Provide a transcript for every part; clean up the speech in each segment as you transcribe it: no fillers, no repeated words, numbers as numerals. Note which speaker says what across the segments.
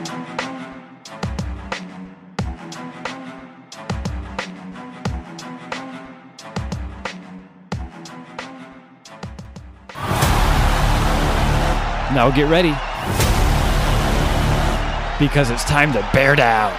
Speaker 1: Now get ready, because it's time to bear down.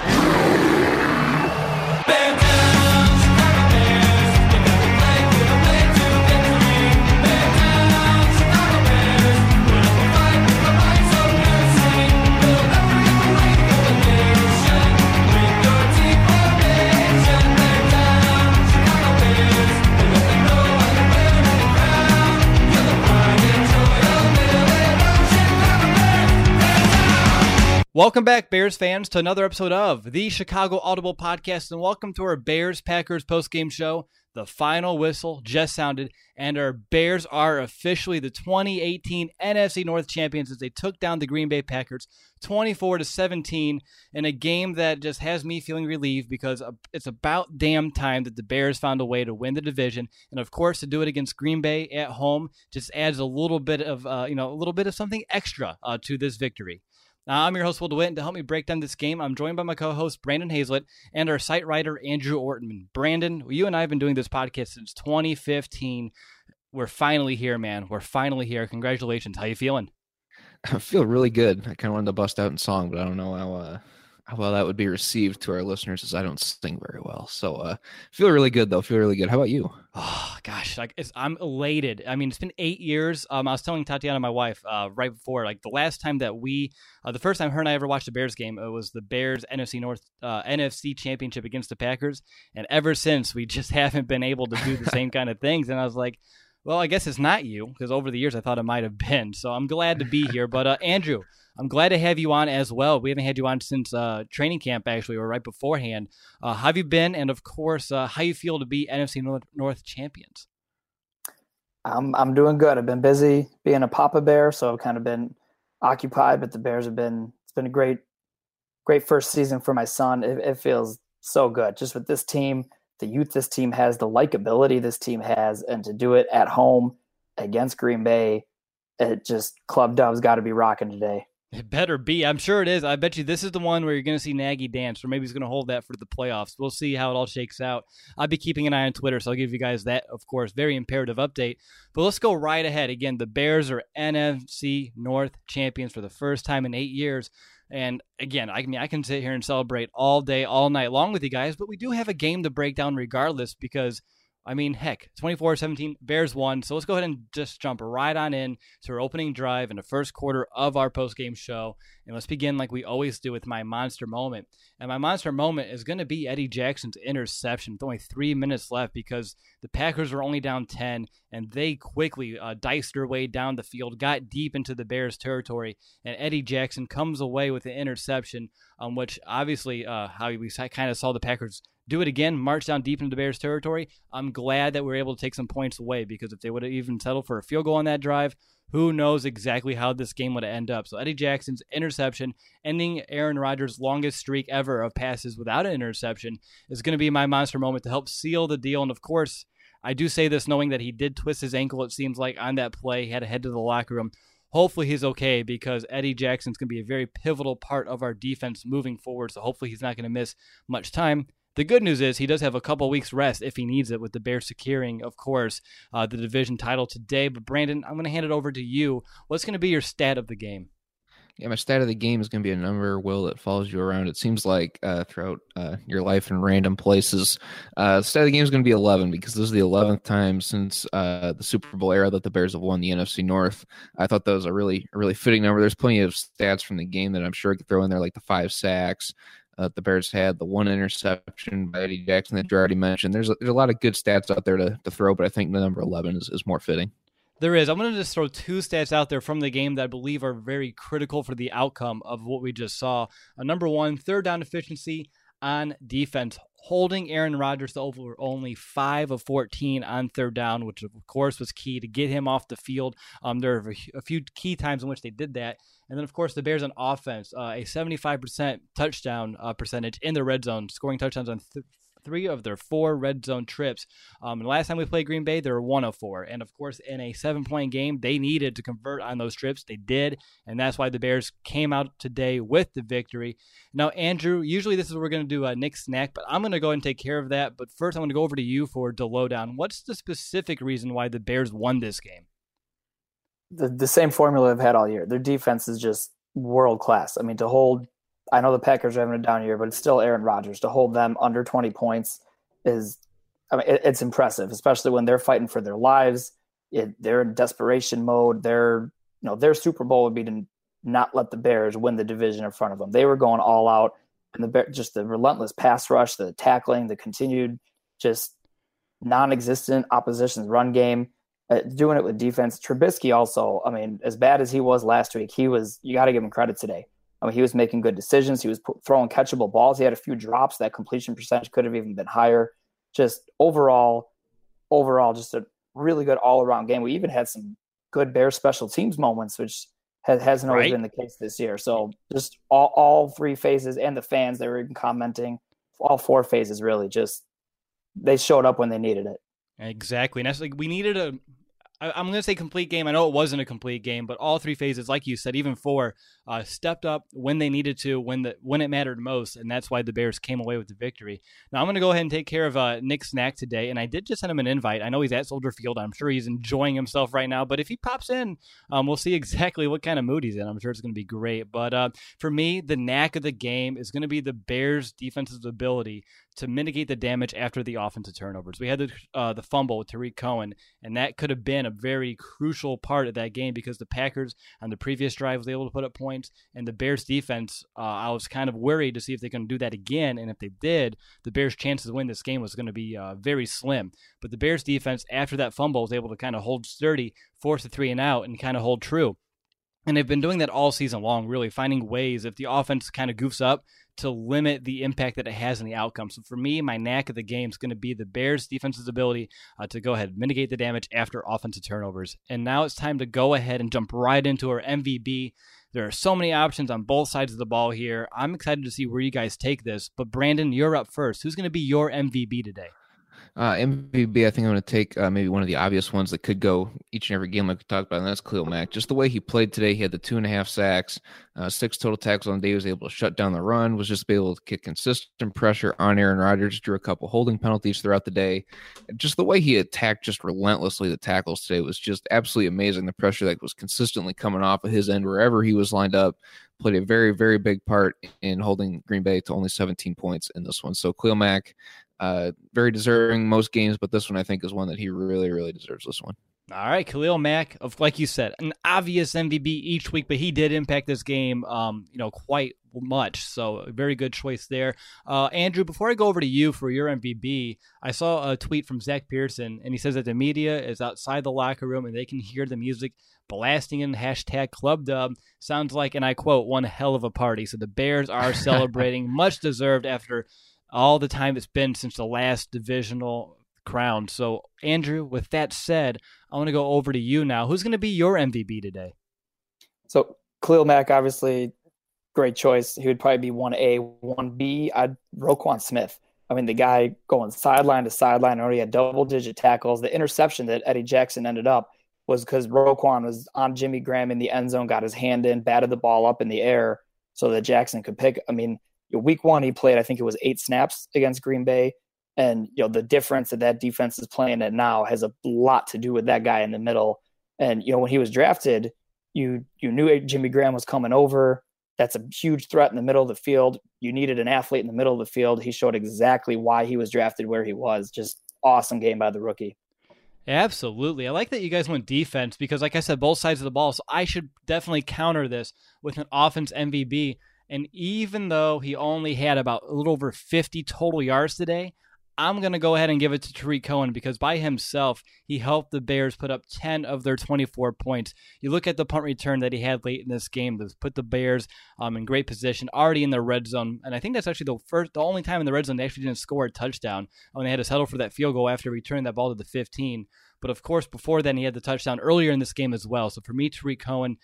Speaker 1: Welcome back, Bears fans, to another episode of the Chicago Audible Podcast, and welcome to our Bears-Packers postgame show. The final whistle just sounded, and our Bears are officially the 2018 NFC North champions as they took down the Green Bay Packers 24-17 in a game that just has me feeling relieved because it's about damn time that the Bears found a way to win the division, and of course to do it against Green Bay at home just adds a little bit of something extra to this victory. Now, I'm your host, Will DeWitt, and to help me break down this game, I'm joined by my co-host, Brandon Hazlett, and our site writer, Andrew Ortman. Brandon, you and I have been doing this podcast since 2015. We're finally here, man. We're finally here. Congratulations. How you feeling?
Speaker 2: I feel really good. I kind of wanted to bust out in song, but I don't know how well that would be received to our listeners, as I don't sing very well. So feel really good, though. Feel really good. How about you?
Speaker 1: Oh, gosh. I'm elated. I mean, it's been 8 years. I was telling Tatiana, my wife, right before, the last time that the first time her and I ever watched a Bears game, it was the Bears NFC North NFC Championship against the Packers. And ever since, we just haven't been able to do the same kind of things. And I was like, well, I guess it's not you, because over the years I thought it might have been. So I'm glad to be here. But Andrew, I'm glad to have you on as well. We haven't had you on since training camp, actually, or right beforehand. How have you been? And, of course, how you feel to be NFC North champions?
Speaker 3: I'm doing good. I've been busy being a Papa Bear, so I've kind of been occupied, but the Bears it's been a great first season for my son. It feels so good just with this team, the youth this team has, the likability this team has, and to do it at home against Green Bay, Club Dove's got to be rocking today.
Speaker 1: It better be. I'm sure it is. I bet you this is the one where you're going to see Nagy dance, or maybe he's going to hold that for the playoffs. We'll see how it all shakes out. I'll be keeping an eye on Twitter, so I'll give you guys that, of course, very imperative update. But let's go right ahead. Again, the Bears are NFC North champions for the first time in 8 years. And again, I can sit here and celebrate all day, all night long with you guys, but we do have a game to break down regardless because, I mean, heck, 24-17, Bears won. So let's go ahead and just jump right on in to our opening drive in the first quarter of our postgame show. And let's begin like we always do with my monster moment. And my monster moment is going to be Eddie Jackson's interception with only 3 minutes left because the Packers were only down 10, and they quickly diced their way down the field, got deep into the Bears' territory, and Eddie Jackson comes away with an interception, which obviously how we kind of saw the Packers do it again, march down deep into the Bears' territory. I'm glad that we were able to take some points away because if they would have even settled for a field goal on that drive, who knows exactly how this game would end up. So Eddie Jackson's interception, ending Aaron Rodgers' longest streak ever of passes without an interception, is going to be my monster moment to help seal the deal. And of course, I do say this knowing that he did twist his ankle, it seems like, on that play. He had to head to the locker room. Hopefully he's okay because Eddie Jackson's going to be a very pivotal part of our defense moving forward. So hopefully he's not going to miss much time. The good news is he does have a couple weeks rest if he needs it, with the Bears securing, of course, the division title today. But Brandon, I'm going to hand it over to you. What's going to be your stat of the game?
Speaker 2: Yeah, my stat of the game is going to be a number, Will, that follows you around. It seems like throughout your life in random places. The stat of the game is going to be 11 because this is the 11th time since the Super Bowl era that the Bears have won the NFC North. I thought that was a really fitting number. There's plenty of stats from the game that I'm sure I could throw in there, like the 5 sacks. The Bears had the 1 interception by Eddie Jackson that you already mentioned. There's a lot of good stats out there to throw, but I think the number 11 is more fitting.
Speaker 1: There is. I'm going to just throw 2 stats out there from the game that I believe are very critical for the outcome of what we just saw. Number 1, third down efficiency on defense, holding Aaron Rodgers to over only 5 of 14 on third down, which of course was key to get him off the field. There are a few key times in which they did that. And then, of course, the Bears on offense, a 75% touchdown percentage in the red zone, scoring touchdowns on 3 of their 4 red zone trips. And the last time we played Green Bay, they were 1 of 4. And, of course, in a 7-point game, they needed to convert on those trips. They did, and that's why the Bears came out today with the victory. Now, Andrew, usually this is where we're going to do a Nick Snack, but I'm going to go ahead and take care of that. But first, I'm going to go over to you for the lowdown. What's the specific reason why the Bears won this game?
Speaker 3: The same formula they've had all year. Their defense is just world class. I mean, to hold, I know the Packers are having a down year, but it's still Aaron Rodgers. To hold them under 20 points is, I mean, it's impressive, especially when they're fighting for their lives. They're in desperation mode. Their Super Bowl would be to not let the Bears win the division in front of them. They were going all out, and just the relentless pass rush, the tackling, the continued just non-existent opposition's run game. Doing it with defense. Trubisky also, I mean, as bad as he was last week, you got to give him credit today. I mean, he was making good decisions. He was throwing catchable balls. He had a few drops. That completion percentage could have even been higher. Just overall, just a really good all-around game. We even had some good Bears special teams moments, which hasn't always been the case this year. So just all 3 phases, and the fans, they were even commenting, all 4 phases really, just they showed up when they needed it.
Speaker 1: Exactly. And that's like, we needed I'm going to say complete game. I know it wasn't a complete game, but all 3 phases, like you said, even 4, stepped up when they needed to, when it mattered most, and that's why the Bears came away with the victory. Now, I'm going to go ahead and take care of Nick Snack today, and I did just send him an invite. I know he's at Soldier Field. I'm sure he's enjoying himself right now, but if he pops in, we'll see exactly what kind of mood he's in. I'm sure it's going to be great. But for me, the knack of the game is going to be the Bears' defensive ability to mitigate the damage after the offensive turnovers. We had the fumble with Tariq Cohen, and that could have been a very crucial part of that game because the Packers on the previous drive was able to put up points, and the Bears defense, I was kind of worried to see if they're going to do that again, and if they did, the Bears' chances to win this game was going to be very slim. But the Bears defense, after that fumble, was able to kind of hold sturdy, force the 3 and out, and kind of hold true. And they've been doing that all season long, really finding ways, if the offense kind of goofs up, to limit the impact that it has in the outcome. So for me, my knack of the game is going to be the Bears' defense's ability to go ahead and mitigate the damage after offensive turnovers. And now it's time to go ahead and jump right into our MVP. There are so many options on both sides of the ball here. I'm excited to see where you guys take this. But Brandon, you're up first. Who's going to be your MVP today?
Speaker 2: MVP, I think I'm going to take maybe one of the obvious ones that could go each and every game like we talked about, and that's Khalil Mack. Just the way he played today, he had the 2.5 sacks, 6 total tackles on the day. He was able to shut down the run, was just able to get consistent pressure on Aaron Rodgers, drew a couple holding penalties throughout the day. Just the way he attacked just relentlessly the tackles today was just absolutely amazing. The pressure that was consistently coming off of his end wherever he was lined up played a very, very big part in holding Green Bay to only 17 points in this one. So Khalil Mack, very deserving most games, but this one I think is one that he really, really deserves this one.
Speaker 1: All right, Khalil Mack, like you said, an obvious MVP each week, but he did impact this game, quite much. So a very good choice there. Andrew, before I go over to you for your MVP, I saw a tweet from Zach Pearson, and he says that the media is outside the locker room and they can hear the music blasting in #ClubDub. Sounds like, and I quote, one hell of a party. So the Bears are celebrating, much deserved after all the time it's been since the last divisional crown. So, Andrew, with that said, I want to go over to you now. Who's going to be your MVP today?
Speaker 3: So, Khalil Mack, obviously, great choice. He would probably be 1A, 1B. Roquan Smith. I mean, the guy going sideline to sideline, already had double-digit tackles. The interception that Eddie Jackson ended up was because Roquan was on Jimmy Graham in the end zone, got his hand in, batted the ball up in the air so that Jackson could pick. I mean, week 1, he played, I think it was 8 snaps against Green Bay. And, the difference that defense is playing at now has a lot to do with that guy in the middle. And, when he was drafted, you knew Jimmy Graham was coming over. That's a huge threat in the middle of the field. You needed an athlete in the middle of the field. He showed exactly why he was drafted where he was. Just awesome game by the rookie.
Speaker 1: Absolutely. I like that you guys went defense because, like I said, both sides of the ball. So I should definitely counter this with an offense MVP. And even though he only had about a little over 50 total yards today, I'm going to go ahead and give it to Tariq Cohen because by himself, he helped the Bears put up 10 of their 24 points. You look at the punt return that he had late in this game that put the Bears in great position, already in the red zone. And I think that's actually the only time in the red zone they actually didn't score a touchdown when they had to settle for that field goal after returning that ball to the 15. But of course, before then, he had the touchdown earlier in this game as well. So for me, Tariq Cohen,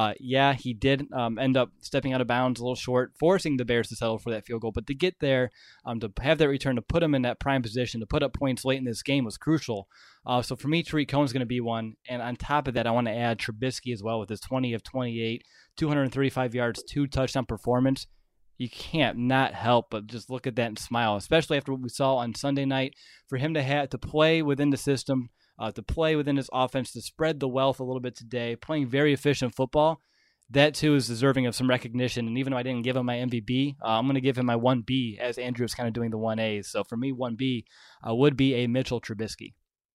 Speaker 1: he did end up stepping out of bounds a little short, forcing the Bears to settle for that field goal. But to get there, to have that return, to put him in that prime position, to put up points late in this game was crucial. So for me, Tariq Cohen's going to be one. And on top of that, I want to add Trubisky as well with his 20 of 28, 235 yards, 2 touchdown performance. You can't not help but just look at that and smile, especially after what we saw on Sunday night. For him to have to play within the system, to play within his offense, to spread the wealth a little bit today, playing very efficient football, that too is deserving of some recognition. And even though I didn't give him my MVP, I'm going to give him my 1B as Andrew is kind of doing the 1As. So for me, 1B would be a Mitchell Trubisky.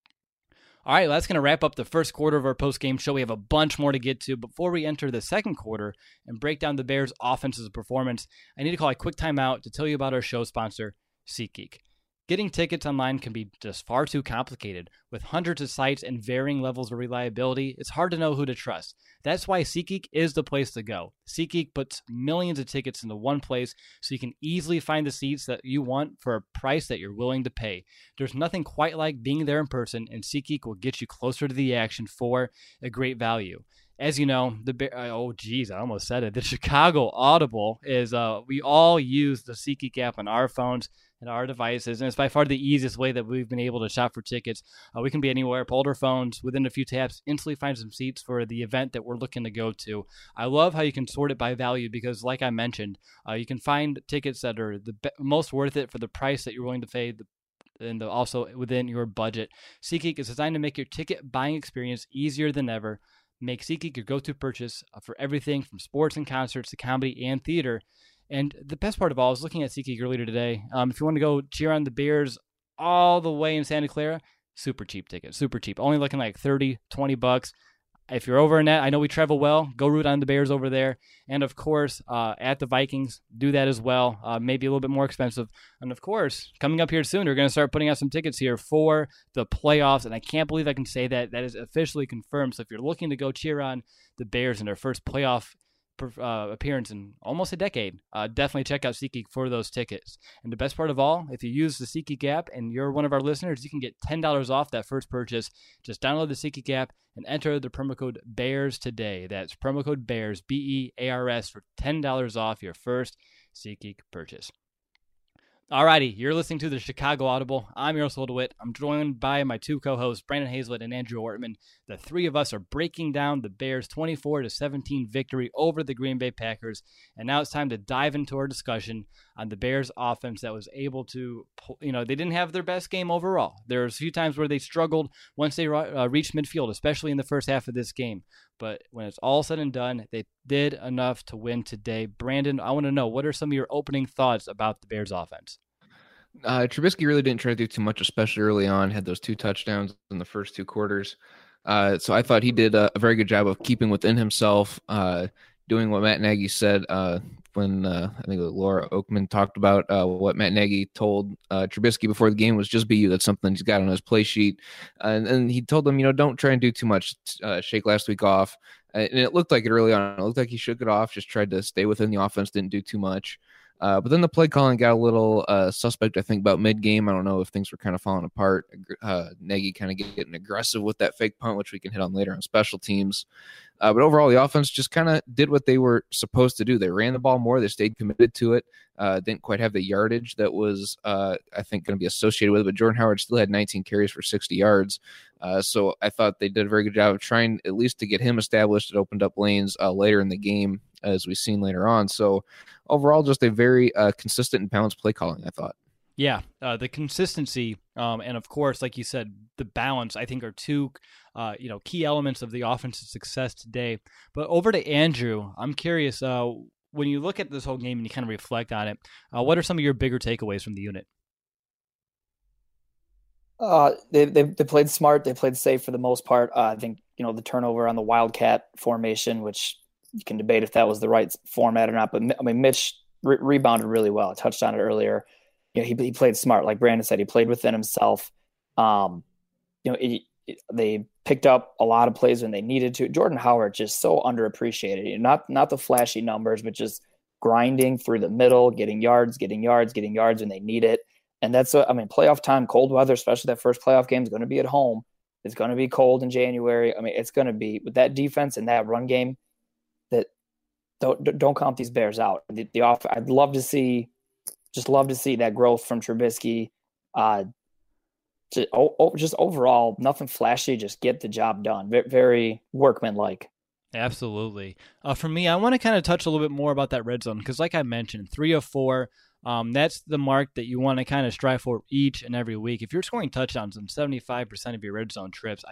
Speaker 1: All right, that's going to wrap up the first quarter of our post-game show. We have a bunch more to get to. Before we enter the second quarter and break down the Bears' offense's performance, I need to call a quick timeout to tell you about our show sponsor, SeatGeek. Getting tickets online can be just far too complicated. With hundreds of sites and varying levels of reliability, it's hard to know who to trust. That's why SeatGeek is the place to go. SeatGeek puts millions of tickets into one place so you can easily find the seats that you want for a price that you're willing to pay. There's nothing quite like being there in person, and SeatGeek will get you closer to the action for a great value. As you know, I almost said it. The Chicago Audible is, we all use the SeatGeek app on our phones and our devices, and it's by far the easiest way that we've been able to shop for tickets. We can be anywhere, pull our phones, within a few taps, instantly find some seats for the event that we're looking to go to. I love how you can sort it by value because, like I mentioned, you can find tickets that are the most worth it for the price that you're willing to pay, and also within your budget. SeatGeek is designed to make your ticket buying experience easier than ever. Make SeatGeek your go-to purchase for everything from sports and concerts to comedy and theater. And the best part of all is looking at SeatGeek earlier today. If you want to go cheer on the Bears all the way in Santa Clara, super cheap ticket, super cheap. Only looking like $30-$20. If you're over in that, I know we travel well. Go root on the Bears over there. And of course, at the Vikings, do that as well. Maybe a little bit more expensive. And of course, coming up here soon, we're going to start putting out some tickets here for the playoffs. And I can't believe I can say that. That is officially confirmed. So if you're looking to go cheer on the Bears in their first playoff appearance in almost a decade, definitely check out SeatGeek for those tickets. And the best part of all, if you use the SeatGeek app and you're one of our listeners, you can get $10 off that first purchase. Just download the SeatGeek app and enter the promo code BEARS today. That's promo code BEARS, BEARS, for $10 off your first SeatGeek purchase. Alrighty, you're listening to the Chicago Audible. I'm your host, Will DeWitt. I'm joined by my two co-hosts, Brandon Hazlett and Andrew Ortman. The three of us are breaking down the Bears' 24-17 victory over the Green Bay Packers. And now it's time to dive into our discussion on the Bears' offense that was able to, they didn't have their best game overall. There was a few times where they struggled once they reached midfield, especially in the first half of this game. But when it's all said and done, they did enough to win today. Brandon, I want to know, what are some of your opening thoughts about the Bears' offense?
Speaker 2: Trubisky really didn't try to do too much, especially early on. Had those 2 touchdowns in the first 2 quarters. So I thought he did a very good job of keeping within himself, doing what Matt Nagy said when I think Laura Oakman talked about what Matt Nagy told Trubisky before the game was just be you. That's something he's got on his play sheet. And he told them, don't try and do too much. Shake last week off. And it looked like it early on. It looked like he shook it off, just tried to stay within the offense, didn't do too much. But then the play calling got a little suspect, I think, about mid-game. I don't know if things were kind of falling apart. Nagy kind of getting aggressive with that fake punt, which we can hit on later on special teams. But overall, the offense just kind of did what they were supposed to do. They ran the ball more. They stayed committed to it. Didn't quite have the yardage that was, I think, going to be associated with it. But Jordan Howard still had 19 carries for 60 yards. So I thought they did a very good job of trying at least to get him established. It opened up lanes later in the game, as we've seen later on. So overall, just a very consistent and balanced play calling, I thought.
Speaker 1: Yeah, the consistency and, of course, like you said, the balance, I think, are two key elements of the offensive success today. But over to Andrew, I'm curious, when you look at this whole game and you kind of reflect on it, what are some of your bigger takeaways from the unit?
Speaker 3: They played smart. They played safe for the most part. I think, the turnover on the Wildcat formation, which you can debate if that was the right format or not. But, Mitch rebounded really well. I touched on it earlier. He played smart. Like Brandon said, he played within himself. They picked up a lot of plays when they needed to. Jordan Howard just so underappreciated. Not the flashy numbers, but just grinding through the middle, getting yards when they need it. And that's playoff time, cold weather, especially that first playoff game is going to be at home. It's going to be cold in January. I mean, it's going to be with that defense and that run game. That don't count these Bears out. The off. I'd love to see that growth from Trubisky. Just overall, nothing flashy. Just get the job done. Very workmanlike.
Speaker 1: Absolutely. For me, I want to kind of touch a little bit more about that red zone because, like I mentioned, 3 of 4. That's the mark that you want to kind of strive for each and every week. If you're scoring touchdowns on 75% of your red zone trips,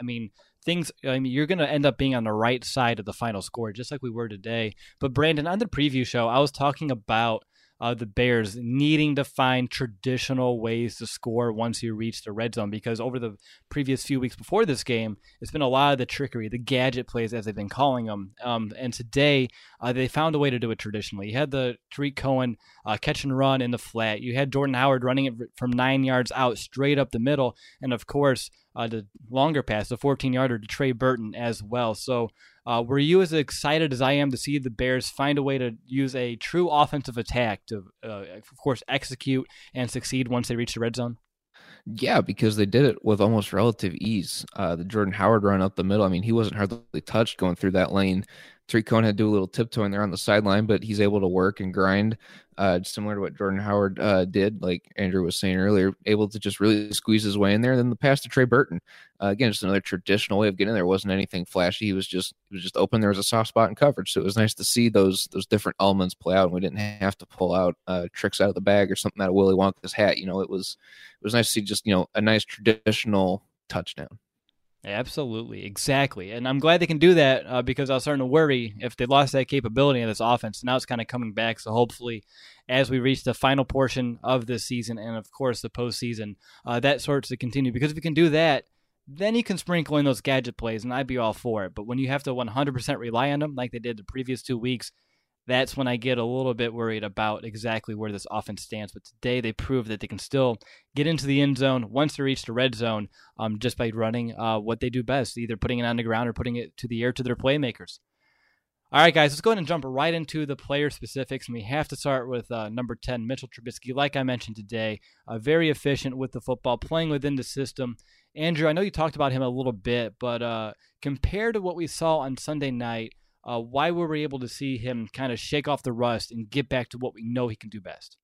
Speaker 1: you're going to end up being on the right side of the final score, just like we were today. But Brandon, on the preview show, I was talking about the Bears needing to find traditional ways to score once you reach the red zone, because over the previous few weeks before this game, it's been a lot of the trickery, the gadget plays, as they've been calling them. And today, they found a way to do it traditionally. You had the Tariq Cohen catch and run in the flat. You had Jordan Howard running it from 9 yards out straight up the middle. And of course, the longer pass, the 14-yarder to Trey Burton as well. So were you as excited as I am to see the Bears find a way to use a true offensive attack to, of course, execute and succeed once they reach the red zone?
Speaker 2: Yeah, because they did it with almost relative ease. The Jordan Howard run up the middle, I mean, he wasn't hardly touched going through that lane. Tariq Cohen had to do a little tiptoeing there on the sideline, but he's able to work and grind, similar to what Jordan Howard did, like Andrew was saying earlier, able to just really squeeze his way in there. And then the pass to Trey Burton, again, just another traditional way of getting in there. It wasn't anything flashy. He was just open. There was a soft spot in coverage, so it was nice to see those different elements play out. And we didn't have to pull out tricks out of the bag or something out of Willy Wonka's hat. You know, it was nice to see just a nice traditional touchdown.
Speaker 1: Absolutely, exactly. And I'm glad they can do that because I was starting to worry if they lost that capability in this offense. Now it's kind of coming back. So hopefully as we reach the final portion of this season and, of course, the postseason, that starts to continue. Because if you can do that, then you can sprinkle in those gadget plays, and I'd be all for it. But when you have to 100% rely on them like they did the previous 2 weeks, that's when I get a little bit worried about exactly where this offense stands. But today they proved that they can still get into the end zone once they reach the red zone just by running what they do best, either putting it on the ground or putting it to the air to their playmakers. All right, guys, let's go ahead and jump right into the player specifics. And we have to start with number 10, Mitchell Trubisky. Like I mentioned today, very efficient with the football, playing within the system. Andrew, I know you talked about him a little bit, but compared to what we saw on Sunday night, why were we able to see him kind of shake off the rust and get back to what we know he can do best?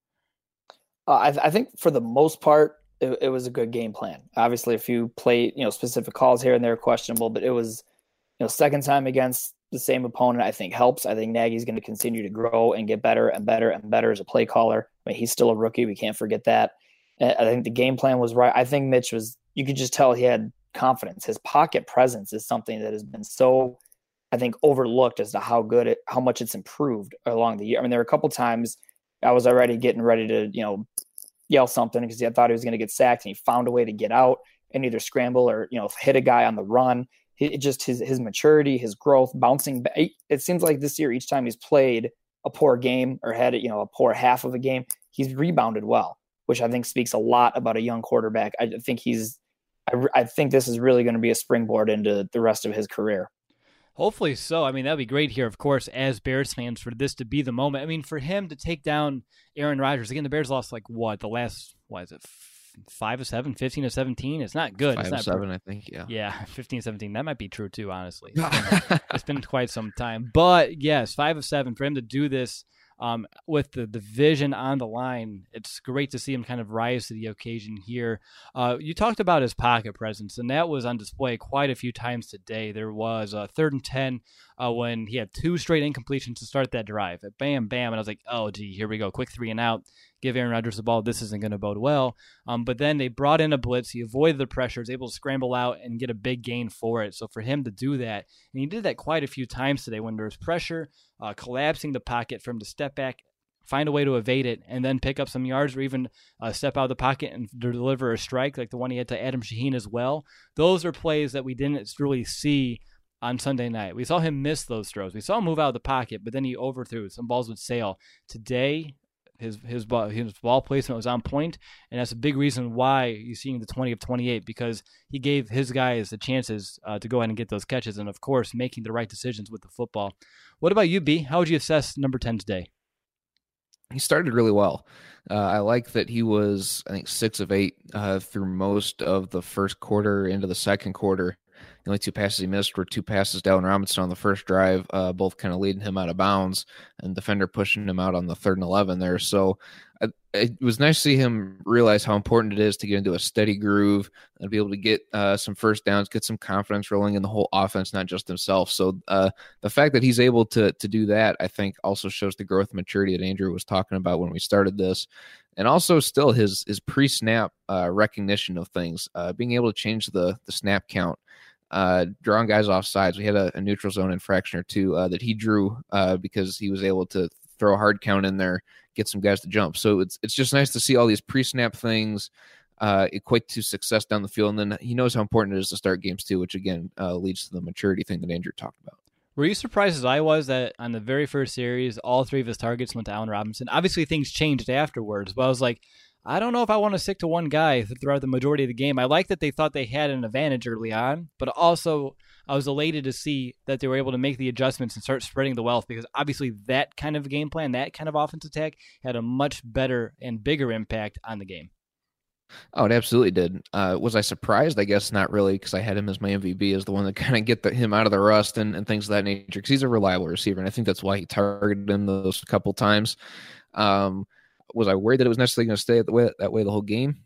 Speaker 3: I think for the most part, it was a good game plan. Obviously, a few specific calls here and there questionable, but it was, second time against the same opponent, I think helps. I think Nagy's going to continue to grow and get better and better and better as a play caller. I mean, he's still a rookie. We can't forget that. I think the game plan was right. I think Mitch you could just tell he had confidence. His pocket presence is something that has been so, I think, overlooked as to how much it's improved along the year. I mean, there were a couple times I was already getting ready to, yell something because I thought he was going to get sacked, and he found a way to get out and either scramble or, hit a guy on the run. His maturity, his growth, bouncing back. It seems like this year, each time he's played a poor game or had, a poor half of a game, he's rebounded well, which I think speaks a lot about a young quarterback. I think this is really going to be a springboard into the rest of his career.
Speaker 1: Hopefully so. I mean, that'd be great here, of course, as Bears fans, for this to be the moment. I mean, for him to take down Aaron Rodgers, again, the Bears lost the last, 5 of 7, 15 of 17? It's not good.
Speaker 2: 5
Speaker 1: it's not
Speaker 2: of 7, I think, yeah.
Speaker 1: Yeah, 15 of 17. That might be true, too, honestly. It's been quite some time. But, yes, 5 of 7, for him to do this with the division on the line, it's great to see him kind of rise to the occasion here. You talked about his pocket presence, and that was on display quite a few times today. There was a 3rd and 10 when he had 2 straight incompletions to start that drive. Bam, bam, and I was like, oh, gee, here we go. Quick 3 and out. Give Aaron Rodgers the ball. This isn't going to bode well. But then they brought in a blitz. He avoided the pressure, was able to scramble out and get a big gain for it. So for him to do that, and he did that quite a few times today when there was pressure, collapsing the pocket for him to step back, find a way to evade it, and then pick up some yards or even step out of the pocket and deliver a strike like the one he had to Adam Shaheen as well. Those are plays that we didn't really see on Sunday night. We saw him miss those throws. We saw him move out of the pocket, but then he overthrew. Some balls would sail. Today, his ball placement was on point, and that's a big reason why you're seeing the 20 of 28, because he gave his guys the chances to go ahead and get those catches, and of course making the right decisions with the football. What about you, B? How would you assess number 10 today?
Speaker 2: he started really well. I like that he was, I think, 6 of 8 through most of the first quarter into the second quarter. The only 2 passes he missed were 2 passes to Allen Robinson on the first drive, both kind of leading him out of bounds, and defender pushing him out on the 3rd and 11 there. So it was nice to see him realize how important it is to get into a steady groove and be able to get some first downs, get some confidence rolling in the whole offense, not just himself. So the fact that he's able to do that, I think, also shows the growth and maturity that Andrew was talking about when we started this. And also still his pre-snap recognition of things, being able to change the snap count, drawing guys off sides. We had a neutral zone infraction or two that he drew because he was able to throw a hard count in there, get some guys to jump. So it's just nice to see all these pre-snap things equate to success down the field. And then he knows how important it is to start games too, which again leads to the maturity thing that Andrew talked about.
Speaker 1: Were you surprised as I was that on the very first series, all 3 of his targets went to Allen Robinson? Obviously, things changed afterwards, but I was like, I don't know if I want to stick to one guy throughout the majority of the game. I like that they thought they had an advantage early on, but also I was elated to see that they were able to make the adjustments and start spreading the wealth, because obviously that kind of game plan, that kind of offense attack had a much better and bigger impact on the game.
Speaker 2: Oh, it absolutely did. Was I surprised? I guess not really, because I had him as my MVP, as the one that kind of get him out of the rust and things of that nature, because he's a reliable receiver, and I think that's why he targeted him those couple times. Was I worried that it was necessarily going to stay that way the whole game?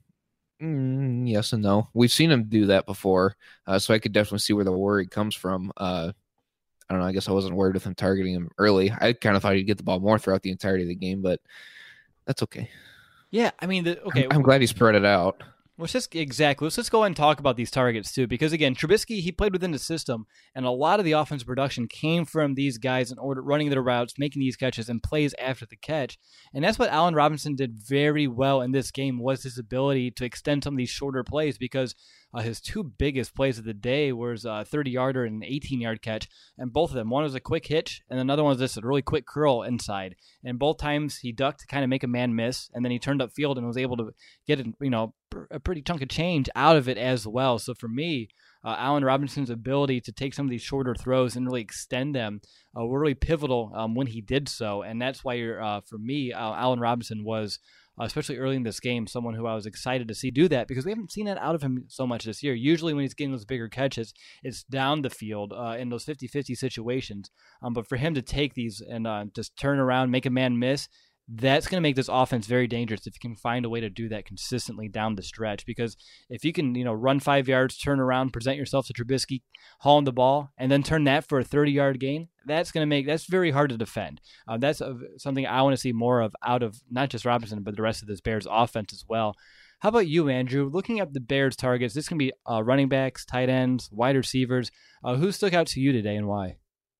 Speaker 2: Yes and no. We've seen him do that before, so I could definitely see where the worry comes from. I don't know. I guess I wasn't worried with him targeting him early. I kind of thought he'd get the ball more throughout the entirety of the game, but that's okay.
Speaker 1: Yeah, I mean,
Speaker 2: I'm glad he spread it out.
Speaker 1: Let's just go ahead and talk about these targets too, because again, Trubisky, he played within the system, and a lot of the offensive production came from these guys in order running their routes, making these catches and plays after the catch. And that's what Allen Robinson did very well in this game, was his ability to extend some of these shorter plays, because his 2 biggest plays of the day was a 30-yarder and an 18-yard catch, and both of them, one was a quick hitch, and another one was just a really quick curl inside. And both times he ducked to kind of make a man miss, and then he turned upfield and was able to get a pretty chunk of change out of it as well. So for me, Allen Robinson's ability to take some of these shorter throws and really extend them were really pivotal when he did so, and that's why for me, Allen Robinson was, especially early in this game, someone who I was excited to see do that, because we haven't seen that out of him so much this year. Usually when he's getting those bigger catches, it's down the field in those 50-50 situations. But for him to take these and just turn around, make a man miss, that's going to make this offense very dangerous if you can find a way to do that consistently down the stretch. Because if you can, run 5 yards, turn around, present yourself to Trubisky, haul in the ball, and then turn that for a 30-yard gain, that's very hard to defend. That's something I want to see more of out of not just Robinson, but the rest of this Bears offense as well. How about you, Andrew? Looking at the Bears targets, this can be running backs, tight ends, wide receivers. Who stuck out to you today and why?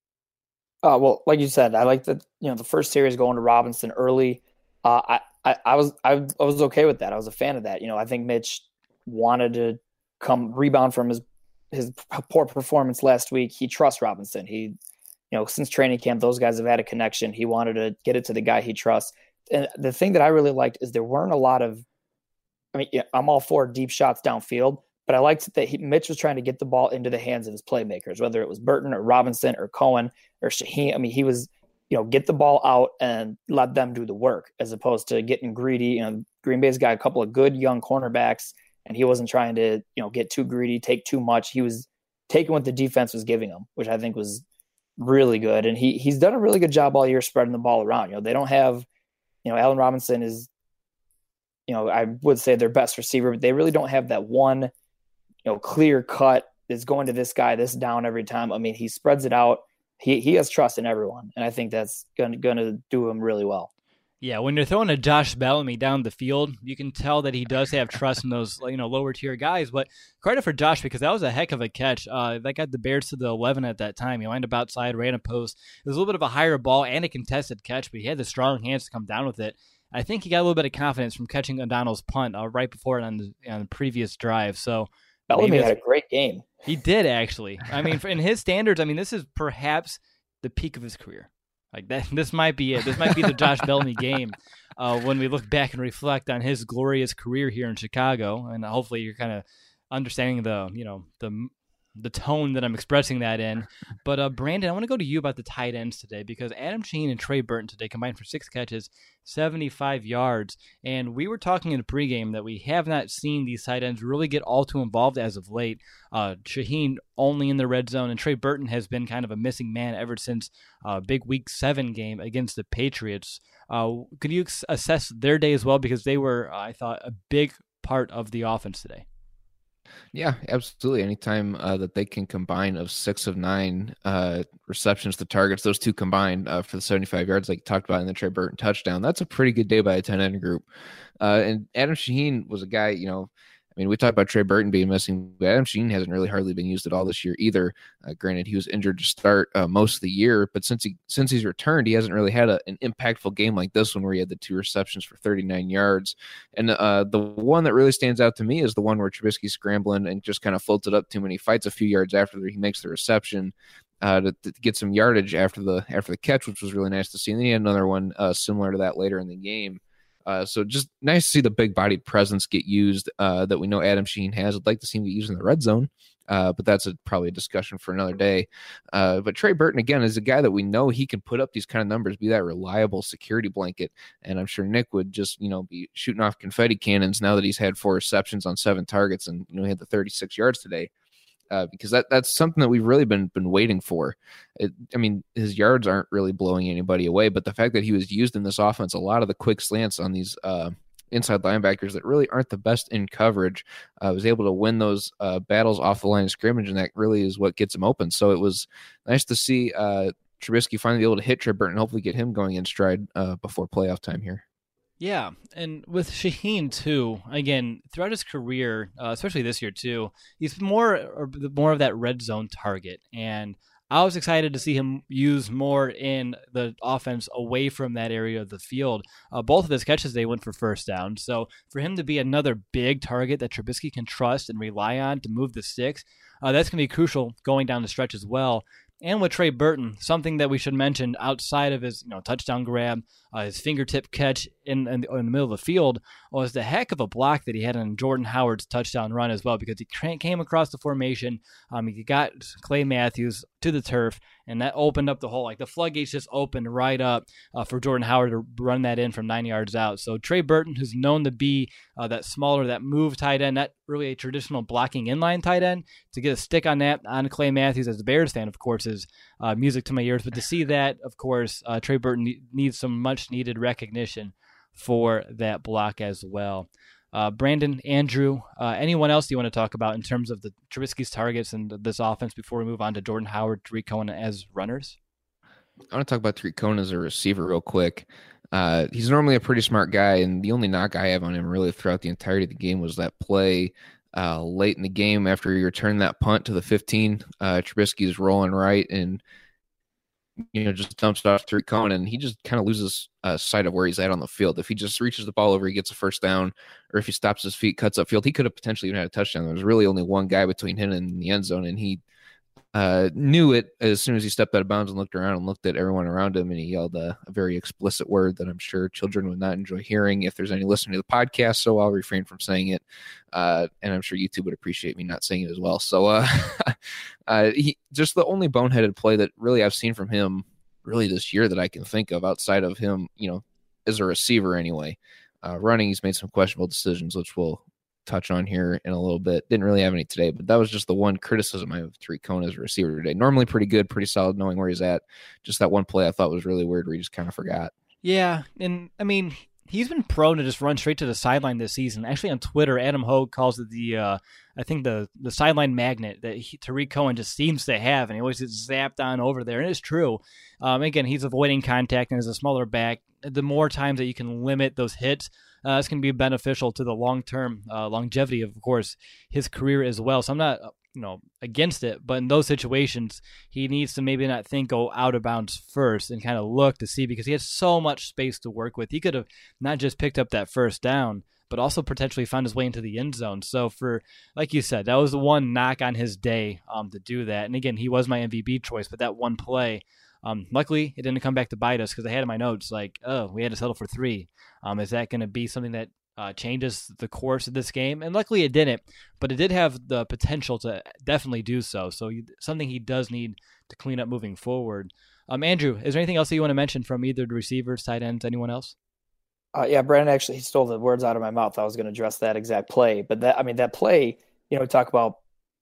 Speaker 3: Well, like you said, I like that. The first series going to Robinson early. I was okay with that. I was a fan of that. I think Mitch wanted to come rebound from his poor performance last week. He trusts Robinson. He, since training camp, those guys have had a connection. He wanted to get it to the guy he trusts. And the thing that I really liked is there weren't a lot of. I'm all for deep shots downfield, but I liked that Mitch was trying to get the ball into the hands of his playmakers, whether it was Burton or Robinson or Cohen or Shaheen. He was, get the ball out and let them do the work, as opposed to getting greedy. Green Bay's got a couple of good young cornerbacks, and he wasn't trying to, get too greedy, take too much. He was taking what the defense was giving him, which I think was really good. And he's done a really good job all year spreading the ball around. They don't have, Allen Robinson is, I would say their best receiver, but they really don't have that one, clear cut is going to this guy, this down every time. He spreads it out. He has trust in everyone, and I think that's going to do him really well.
Speaker 1: Yeah, when you're throwing a Josh Bellamy down the field, you can tell that he does have trust in those lower tier guys. But credit for Josh, because that was a heck of a catch. That got the Bears to the 11 at that time. He lined up outside, ran a post. It was a little bit of a higher ball and a contested catch, but he had the strong hands to come down with it. I think he got a little bit of confidence from catching O'Donnell's punt right before it on the previous drive. So
Speaker 3: Bellamy had a great game.
Speaker 1: He did, actually. In his standards, this is perhaps the peak of his career. Like that, this might be it. This might be the Josh Bellamy game when we look back and reflect on his glorious career here in Chicago. And hopefully, you're kind of understanding the the tone that I'm expressing that in. But Brandon, I want to go to you about the tight ends today, because Adam Shaheen and Trey Burton today combined for 6 catches, 75 yards. And we were talking in the pregame that we have not seen these tight ends really get all too involved as of late. Shaheen only in the red zone, and Trey Burton has been kind of a missing man ever since big Week 7 game against the Patriots. Could you assess their day as well? Because they were, I thought, a big part of the offense today.
Speaker 2: Yeah, absolutely. Anytime that they can combine of 6 of 9 receptions to targets, those two combined for the 75 yards, like you talked about in the Trey Burton touchdown, that's a pretty good day by a 10-end group. And Adam Shaheen was a guy, we talked about Trey Burton being missing, but Adam Shaheen hasn't really hardly been used at all this year either. Granted, he was injured to start most of the year, but since he's returned, he hasn't really had an impactful game like this one where he had the 2 receptions for 39 yards. And the one that really stands out to me is the one where Trubisky's scrambling and just kind of floats it up to him, and he fights a few yards after he makes the reception to get some yardage after the catch, which was really nice to see. And then he had another one similar to that later in the game. So just nice to see the big-bodied presence get used that we know Adam Shaheen has. I'd like to see him get used in the red zone, but that's probably a discussion for another day. But Trey Burton, again, is a guy that we know he can put up these kind of numbers, be that reliable security blanket. And I'm sure Nick would just, be shooting off confetti cannons now that he's had 4 receptions on 7 targets and, he had the 36 yards today. Because that's something that we've really been waiting for. His yards aren't really blowing anybody away, but the fact that he was used in this offense, a lot of the quick slants on these inside linebackers that really aren't the best in coverage, was able to win those battles off the line of scrimmage, and that really is what gets him open. So it was nice to see Trubisky finally be able to hit Trey Burton and hopefully get him going in stride before playoff time here.
Speaker 1: Yeah, and with Shaheen too, again, throughout his career, especially this year too, he's more of that red zone target. And I was excited to see him used more in the offense away from that area of the field. Both of his catches, they went for first down. So for him to be another big target that Trubisky can trust and rely on to move the sticks, that's going to be crucial going down the stretch as well. And with Trey Burton, something that we should mention outside of his touchdown grab, his fingertip catch in the middle of the field, was the heck of a block that he had on Jordan Howard's touchdown run as well, because he came across the formation. He got Clay Matthews to the turf, and that opened up the hole. Like the floodgates just opened right up for Jordan Howard to run that in from 9 yards out. So Trey Burton, who's known to be that smaller, that move tight end, not really a traditional blocking inline tight end, to get a stick on that on Clay Matthews as a Bears fan, of course, is music to my ears. But to see that, of course, Trey Burton needs some much needed recognition for that block as well. Brandon, Andrew, anyone else you want to talk about in terms of the Trubisky's targets and this offense before we move on to Jordan Howard, Tariq Cohen as runners?
Speaker 2: I want to talk about Tariq Cohen as a receiver real quick. He's normally a pretty smart guy, and the only knock I have on him really throughout the entirety of the game was that play late in the game after he returned that punt to the 15. Trubisky's rolling right and just dumps it off Tariq Cohen, and he just kind of loses sight of where he's at on the field. If he just reaches the ball over, he gets a first down, or if he stops his feet, cuts upfield, he could have potentially even had a touchdown. There was really only one guy between him and the end zone, and he knew it as soon as he stepped out of bounds and looked around and looked at everyone around him, and he yelled a very explicit word that I'm sure children would not enjoy hearing if there's any listening to the podcast, so I'll refrain from saying it. And I'm sure YouTube would appreciate me not saying it as well. So he just the only boneheaded play that really I've seen from him really this year that I can think of outside of him, as a receiver anyway. Running, he's made some questionable decisions, which we'll touch on here in a little bit. Didn't really have any today, but that was just the one criticism I have of Tariq Cohen as a receiver today. Normally pretty good, pretty solid, knowing where he's at. Just that one play I thought was really weird where he just kind of forgot.
Speaker 1: Yeah, and he's been prone to just run straight to the sideline this season. Actually, on Twitter, Adam Hogue calls it the sideline magnet that Tariq Cohen just seems to have, and he always gets zapped on over there. And it's true. Again, he's avoiding contact, and as a smaller back, the more times that you can limit those hits, it's going to be beneficial to the long-term longevity of course, his career as well. So I'm not against it, but in those situations, he needs to maybe not go out of bounds first and kind of look to see, because he has so much space to work with. He could have not just picked up that first down, but also potentially found his way into the end zone. So for, like you said, that was the one knock on his day to do that. And again, he was my MVP choice, but that one play, luckily it didn't come back to bite us, because I had in my notes we had to settle for 3. Is that going to be something that changes the course of this game. And luckily it didn't, but it did have the potential to definitely do so. So something he does need to clean up moving forward. Andrew, is there anything else that you want to mention from either the receivers, tight ends, anyone else?
Speaker 3: Yeah, Brandon actually he stole the words out of my mouth. I was going to address that exact play, but that play, we talk about,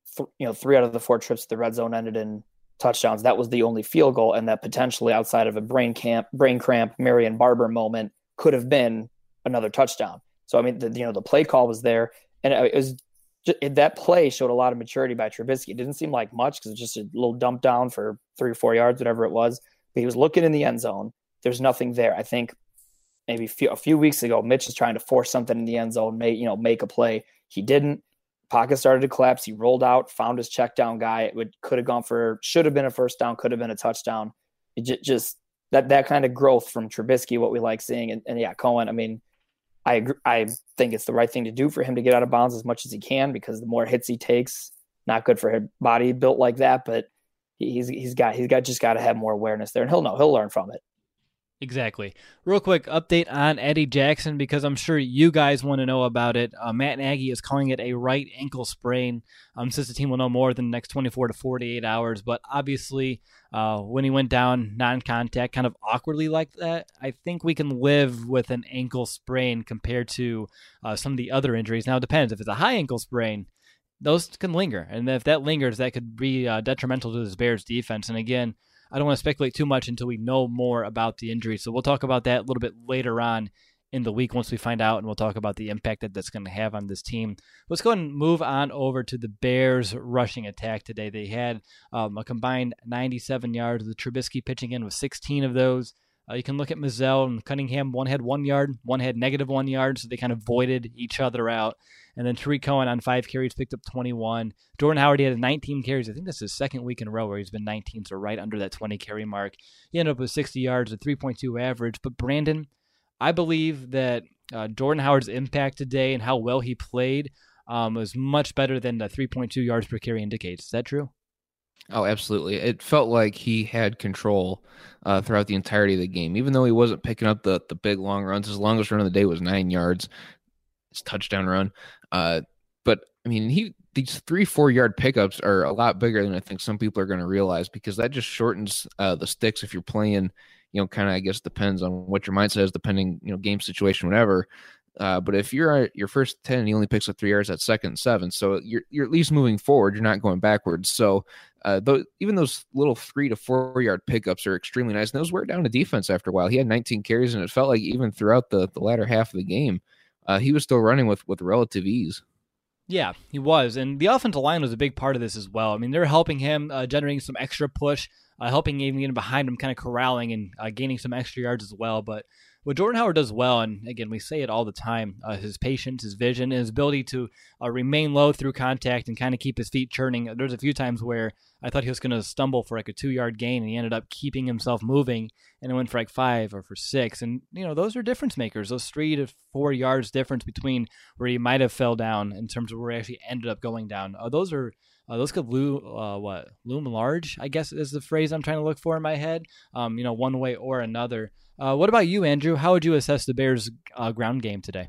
Speaker 3: 3 out of the 4 trips to the red zone ended in touchdowns. That was the only field goal, and that potentially outside of a brain cramp, Marion Barber moment could have been another touchdown. So I mean, the play call was there, and it was that play showed a lot of maturity by Trubisky. It didn't seem like much because it's just a little dump down for 3 or 4 yards, whatever it was. But he was looking in the end zone. There's nothing there. I think maybe a few weeks ago, Mitch was trying to force something in the end zone, make a play. He didn't. Pocket started to collapse. He rolled out, found his check down guy. Should have been a first down, could have been a touchdown. It just that kind of growth from Trubisky, what we like seeing. And yeah, Cohen, I mean, I think it's the right thing to do for him to get out of bounds as much as he can, because the more hits he takes, not good for his body built like that, but he's got to have more awareness there, and he'll learn from it.
Speaker 1: Exactly. Real quick update on Eddie Jackson, because I'm sure you guys want to know about it. Matt Nagy is calling it a right ankle sprain. Since the team will know more than the next 24 to 48 hours. But obviously, when he went down non-contact, kind of awkwardly like that, I think we can live with an ankle sprain compared to some of the other injuries. Now, it depends. If it's a high ankle sprain, those can linger. And if that lingers, that could be detrimental to this Bears defense. And again, I don't want to speculate too much until we know more about the injury. So we'll talk about that a little bit later on in the week once we find out, and we'll talk about the impact that that's going to have on this team. Let's go ahead and move on over to the Bears' rushing attack today. They had a combined 97 yards. The Trubisky pitching in with 16 of those. You can look at Mazzell and Cunningham. One had 1 yard, one had -1 yard, so they kind of voided each other out. And then Tariq Cohen on 5 carries picked up 21. Jordan Howard, he had 19 carries. I think this is his second week in a row where he's been 19, so right under that 20 carry mark. He ended up with 60 yards, a 3.2 average. But Brandon, I believe that Jordan Howard's impact today and how well he played was much better than the 3.2 yards per carry indicates. Is that true?
Speaker 2: Oh, absolutely. It felt like he had control throughout the entirety of the game, even though he wasn't picking up the big long runs. His longest run of the day was 9 yards, his touchdown run. But I mean, these 3-4 yard pickups are a lot bigger than I think some people are going to realize, because that just shortens the sticks if you're playing, kind of, I guess, depends on what your mindset is, depending, game situation, whatever. But if you're at your first 10 and he only picks up 3 yards, that's 2nd and 7. So you're at least moving forward. You're not going backwards. So even those little 3 to 4 yard pickups are extremely nice. And those wear down the defense after a while. He had 19 carries, and it felt like even throughout the latter half of the game, he was still running with relative ease.
Speaker 1: Yeah, he was. And the offensive line was a big part of this as well. I mean, they're helping him, generating some extra push, helping even get behind him, kind of corralling and gaining some extra yards as well. But what Jordan Howard does well, and again, we say it all the time, his patience, his vision, his ability to remain low through contact and kind of keep his feet churning. There's a few times where I thought he was going to stumble for like a 2-yard gain, and he ended up keeping himself moving, and it went for like 5 or for 6. And, those are difference makers, those 3 to 4 yards difference between where he might have fell down in terms of where he actually ended up going down. Those could loom large, I guess is the phrase I'm trying to look for in my head, one way or another. What about you, Andrew? How would you assess the Bears' ground game today?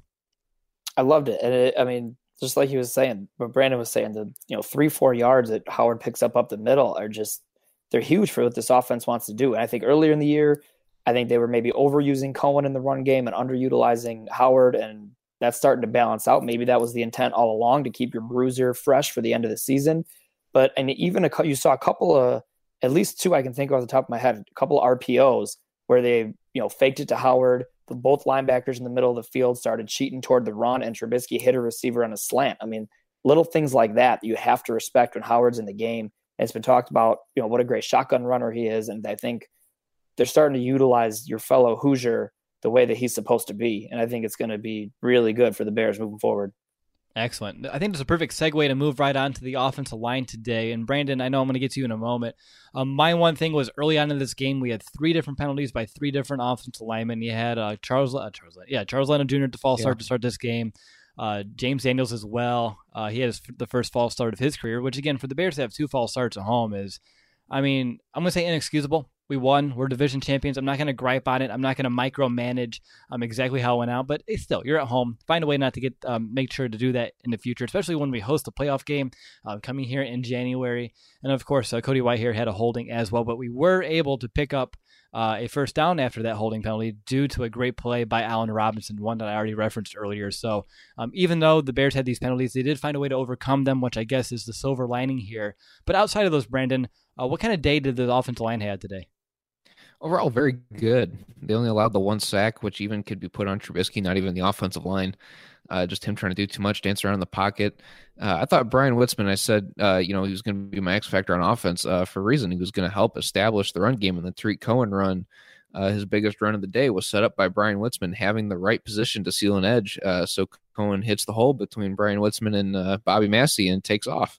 Speaker 3: I loved it. And just like he was saying, what Brandon was saying, the 3-4 yards that Howard picks up the middle are they're huge for what this offense wants to do. And I think earlier in the year, I think they were maybe overusing Cohen in the run game and underutilizing Howard, and that's starting to balance out. Maybe that was the intent all along, to keep your bruiser fresh for the end of the season. You saw a couple of, at least 2 I can think of off the top of my head, a couple of RPOs where they faked it to Howard. Both linebackers in the middle of the field started cheating toward the run, and Trubisky hit a receiver on a slant. I mean, little things like that you have to respect when Howard's in the game. And it's been talked about, what a great shotgun runner he is. And I think they're starting to utilize your fellow Hoosier the way that he's supposed to be. And I think it's going to be really good for the Bears moving forward.
Speaker 1: Excellent. I think it's a perfect segue to move right on to the offensive line today. And Brandon, I know I'm going to get to you in a moment. My one thing was early on in this game, we had 3 different penalties by 3 different offensive linemen. You had Charles Leno Jr. at the false start to start this game. James Daniels as well. He had the first false start of his career, which again, for the Bears to have 2 false starts at home is, I'm going to say inexcusable. We won. We're division champions. I'm not going to gripe on it. I'm not going to micromanage exactly how it went out. But it's still, you're at home. Find a way not to get make sure to do that in the future, especially when we host a playoff game coming here in January. And of course, Cody White here had a holding as well. But we were able to pick up a first down after that holding penalty due to a great play by Allen Robinson, one that I already referenced earlier. So even though the Bears had these penalties, they did find a way to overcome them, which I guess is the silver lining here. But outside of those, Brandon, what kind of day did the offensive line have today?
Speaker 2: Overall, very good. They only allowed the one sack, which even could be put on Trubisky, not even the offensive line. Just him trying to do too much, dance around in the pocket. I thought Brian Witzman, I said, he was going to be my X factor on offense for a reason. He was going to help establish the run game, and the Tariq Cohen run, his biggest run of the day, was set up by Brian Witzman having the right position to seal an edge. So Cohen hits the hole between Brian Witzman and Bobby Massey and takes off.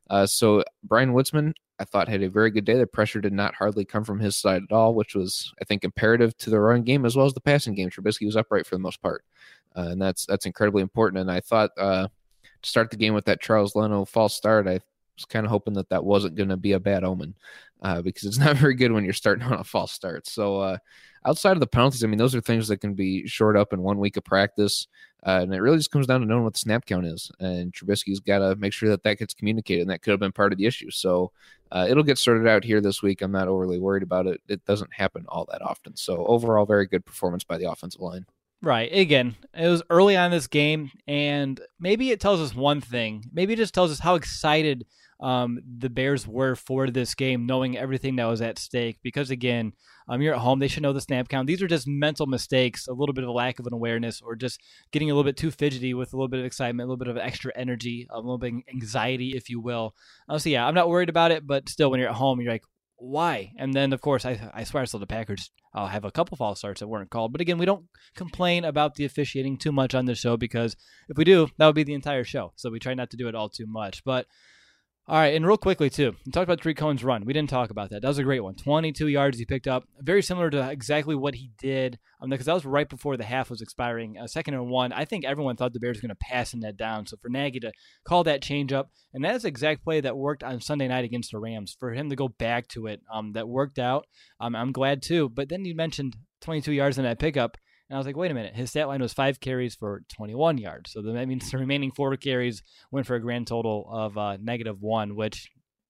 Speaker 2: So Brian Witzman, I thought, had a very good day. The pressure did not hardly come from his side at all, which was, I think, imperative to the run game as well as the passing game. Trubisky was upright for the most part, and that's incredibly important. And I thought to start the game with that Charles Leno false start, I was kind of hoping that wasn't going to be a bad omen because it's not very good when you're starting on a false start. So outside of the penalties, I mean, those are things that can be shored up in 1 week of practice. And it really just comes down to knowing what the snap count is. And Trubisky's got to make sure that gets communicated, and that could have been part of the issue. So it'll get sorted out here this week. I'm not overly worried about it. It doesn't happen all that often. So overall, very good performance by the offensive line.
Speaker 1: Right. Again, it was early on in this game, and maybe it tells us one thing. Maybe it just tells us how excited the Bears were for this game, knowing everything that was at stake. Because, again, you're at home. They should know the snap count. These are just mental mistakes, a little bit of a lack of an awareness, or just getting a little bit too fidgety with a little bit of excitement, a little bit of extra energy, a little bit of anxiety, if you will. So, yeah, I'm not worried about it, but still, when you're at home, you're like, why? And then, of course, I swear I saw the Packers have a couple false starts that weren't called. But again, we don't complain about the officiating too much on this show, because if we do, that would be the entire show. So we try not to do it all too much. But all right, and real quickly, too, we talked about Tariq Cohen's run. We didn't talk about that. That was a great one. 22 yards he picked up. Very similar to exactly what he did, because that was right before the half was expiring. 2nd and 1. I think everyone thought the Bears were going to pass in that down. So for Nagy to call that change up, and that's the exact play that worked on Sunday night against the Rams. For him to go back to it, that worked out. I'm glad, too. But then you mentioned 22 yards in that pickup. And I was like, wait a minute, his stat line was 5 carries for 21 yards. So that means the remaining 4 carries went for a grand total of -1, which,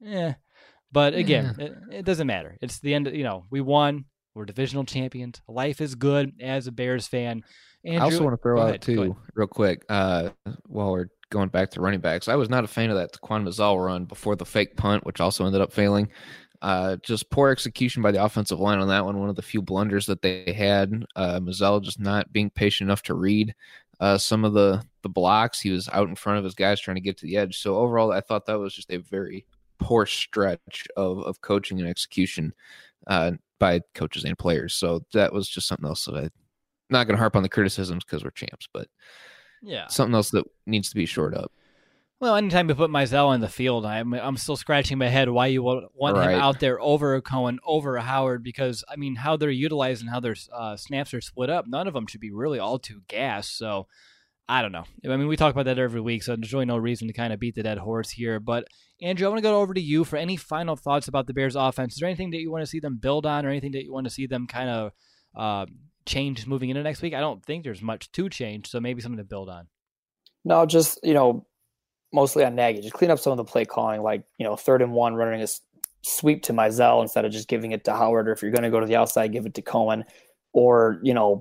Speaker 1: But again, it doesn't matter. It's the end. We won. We're divisional champions. Life is good as a Bears fan. Andrew,
Speaker 2: I also want to throw out, too, real quick, while we're going back to running backs, I was not a fan of that Taquan Mazzell run before the fake punt, which also ended up failing. Just poor execution by the offensive line on that one. One of the few blunders that they had. Mazzell just not being patient enough to read some of the blocks. He was out in front of his guys trying to get to the edge. So overall, I thought that was just a very poor stretch of coaching and execution by coaches and players. So that was just something else that I'm not going to harp on the criticisms because we're champs, but something else that needs to be shored up.
Speaker 1: Well, anytime you put Mazzell in the field, I'm still scratching my head why you want him out there over Cohen, over Howard, because, I mean, how they're utilized and how their snaps are split up, none of them should be really all too gassed. So, I don't know. I mean, we talk about that every week, so there's really no reason to kind of beat the dead horse here. But, Andrew, I want to go over to you for any final thoughts about the Bears' offense. Is there anything that you want to see them build on or anything that you want to see them kind of change moving into next week? I don't think there's much to change, so maybe something to build on.
Speaker 3: No, just, mostly on Nagy. Just clean up some of the play calling, like, 3rd and 1, running a sweep to Mazzell instead of just giving it to Howard. Or if you're going to go to the outside, give it to Cohen. Or,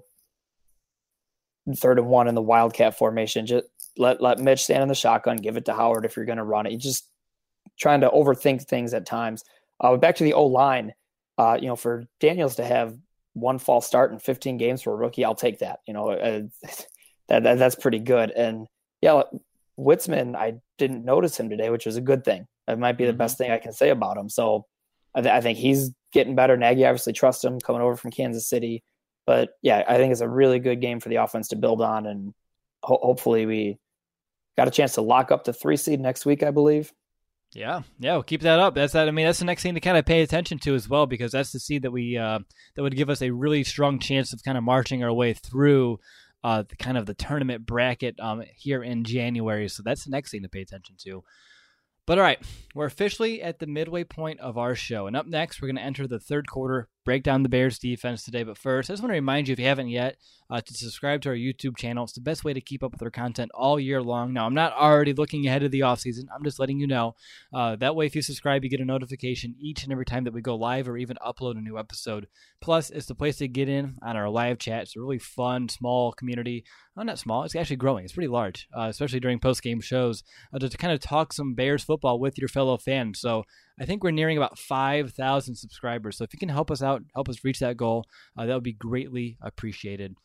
Speaker 3: 3rd and 1 in the Wildcat formation. Just let Mitch stand in the shotgun, give it to Howard if you're going to run it. You're just trying to overthink things at times. Back to the O-line, for Daniels to have one false start in 15 games for a rookie, I'll take that. That's pretty good. And, Witzman, I didn't notice him today, which was a good thing. That might be the best thing I can say about him. So I think he's getting better. Nagy obviously trusts him coming over from Kansas City. But, I think it's a really good game for the offense to build on. And hopefully we got a chance to lock up the 3 seed next week, I believe.
Speaker 1: Yeah, we'll keep that up. That's the next thing to kind of pay attention to as well, because that's the seed that we that would give us a really strong chance of kind of marching our way through the tournament bracket here in January. So that's the next thing to pay attention to. But all right, we're officially at the midway point of our show. And up next, we're going to enter the third quarter break down the Bears defense today. But first, I just want to remind you, if you haven't yet, to subscribe to our YouTube channel. It's the best way to keep up with our content all year long. Now, I'm not already looking ahead of the offseason. I'm just letting you know. That way, if you subscribe, you get a notification each and every time that we go live or even upload a new episode. Plus, it's the place to get in on our live chat. It's a really fun, small community. Well, not small. It's actually growing. It's pretty large, especially during post-game shows, to kind of talk some Bears football with your fellow fans. So I think we're nearing about 5,000 subscribers. So if you can help us out, help us reach that goal, that would be greatly appreciated.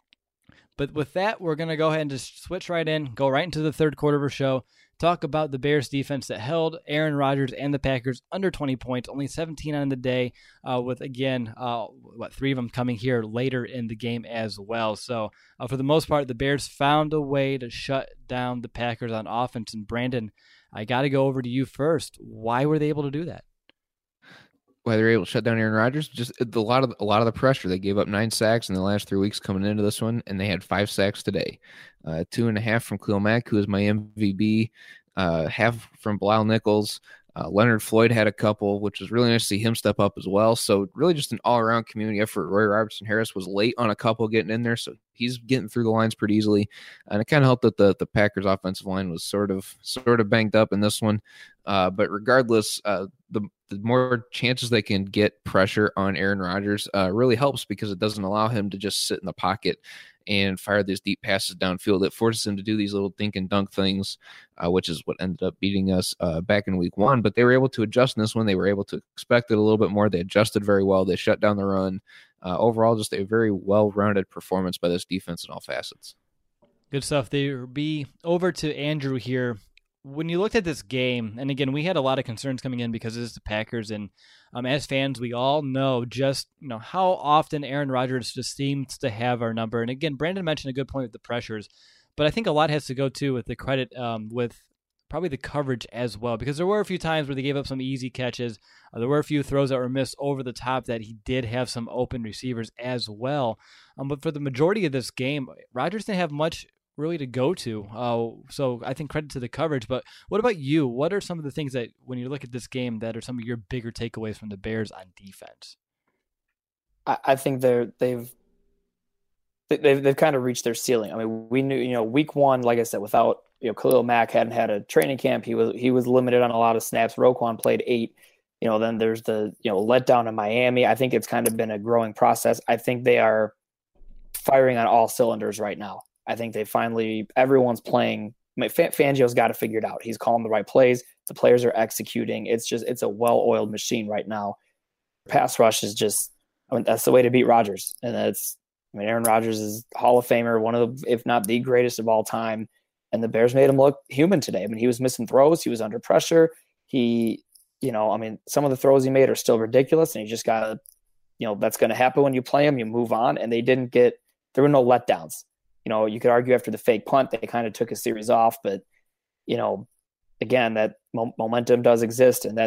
Speaker 1: But with that, we're going to go ahead and just switch right in, go right into the third quarter of our show, talk about the Bears defense that held Aaron Rodgers and the Packers under 20 points, only 17 on the day, with, again, 3 of them coming here later in the game as well. So for the most part, the Bears found a way to shut down the Packers on offense. And Brandon, I got to go over to you first. Why were they able to do that?
Speaker 2: Why they were able to shut down Aaron Rodgers? Just a lot of the pressure. They gave up 9 sacks in the last 3 weeks coming into this one, and they had 5 sacks today. 2.5 from Khalil Mack, who is my MVP. Half from Bilal Nichols. Leonard Floyd had a couple, which was really nice to see him step up as well. So really just an all-around community effort. Roy Robertson-Harris was late on a couple getting in there, so he's getting through the lines pretty easily. And it kind of helped that the Packers offensive line was sort of banged up in this one. But regardless, the more chances they can get pressure on Aaron Rodgers really helps, because it doesn't allow him to just sit in the pocket and fire these deep passes downfield. It forces him to do these little dink and dunk things, which is what ended up beating us back in week 1. But they were able to adjust in this one. They were able to expect it a little bit more. They adjusted very well. They shut down the run. Overall, just a very well-rounded performance by this defense in all facets.
Speaker 1: Good stuff. They'll be over to Andrew here. When you looked at this game, and again, we had a lot of concerns coming in because it's the Packers, and as fans, we all know just how often Aaron Rodgers just seems to have our number. And again, Brandon mentioned a good point with the pressures, but I think a lot has to go too with the credit with probably the coverage as well, because there were a few times where they gave up some easy catches. There were a few throws that were missed over the top that he did have some open receivers as well. But for the majority of this game, Rodgers didn't have much really to go to. So I think credit to the coverage. But what about you? What are some of the things that, when you look at this game, that are some of your bigger takeaways from the Bears on defense?
Speaker 3: I think they've kind of reached their ceiling. I mean, we knew, week 1, like I said, without Khalil Mack hadn't had a training camp. He was limited on a lot of snaps. Roquan played 8. Then there's the letdown in Miami. I think it's kind of been a growing process. I think they are firing on all cylinders right now. I think everyone's playing. Fangio's got to figure it out. He's calling the right plays. The players are executing. It's a well-oiled machine right now. Pass rush is that's the way to beat Rodgers. And Aaron Rodgers is Hall of Famer, one of the, if not the greatest of all time. And the Bears made him look human today. He was missing throws. He was under pressure. Some of the throws he made are still ridiculous, and you just got to, that's going to happen when you play him. You move on, and there were no letdowns. You could argue after the fake punt, they kind of took a series off, but, again, that momentum does exist, and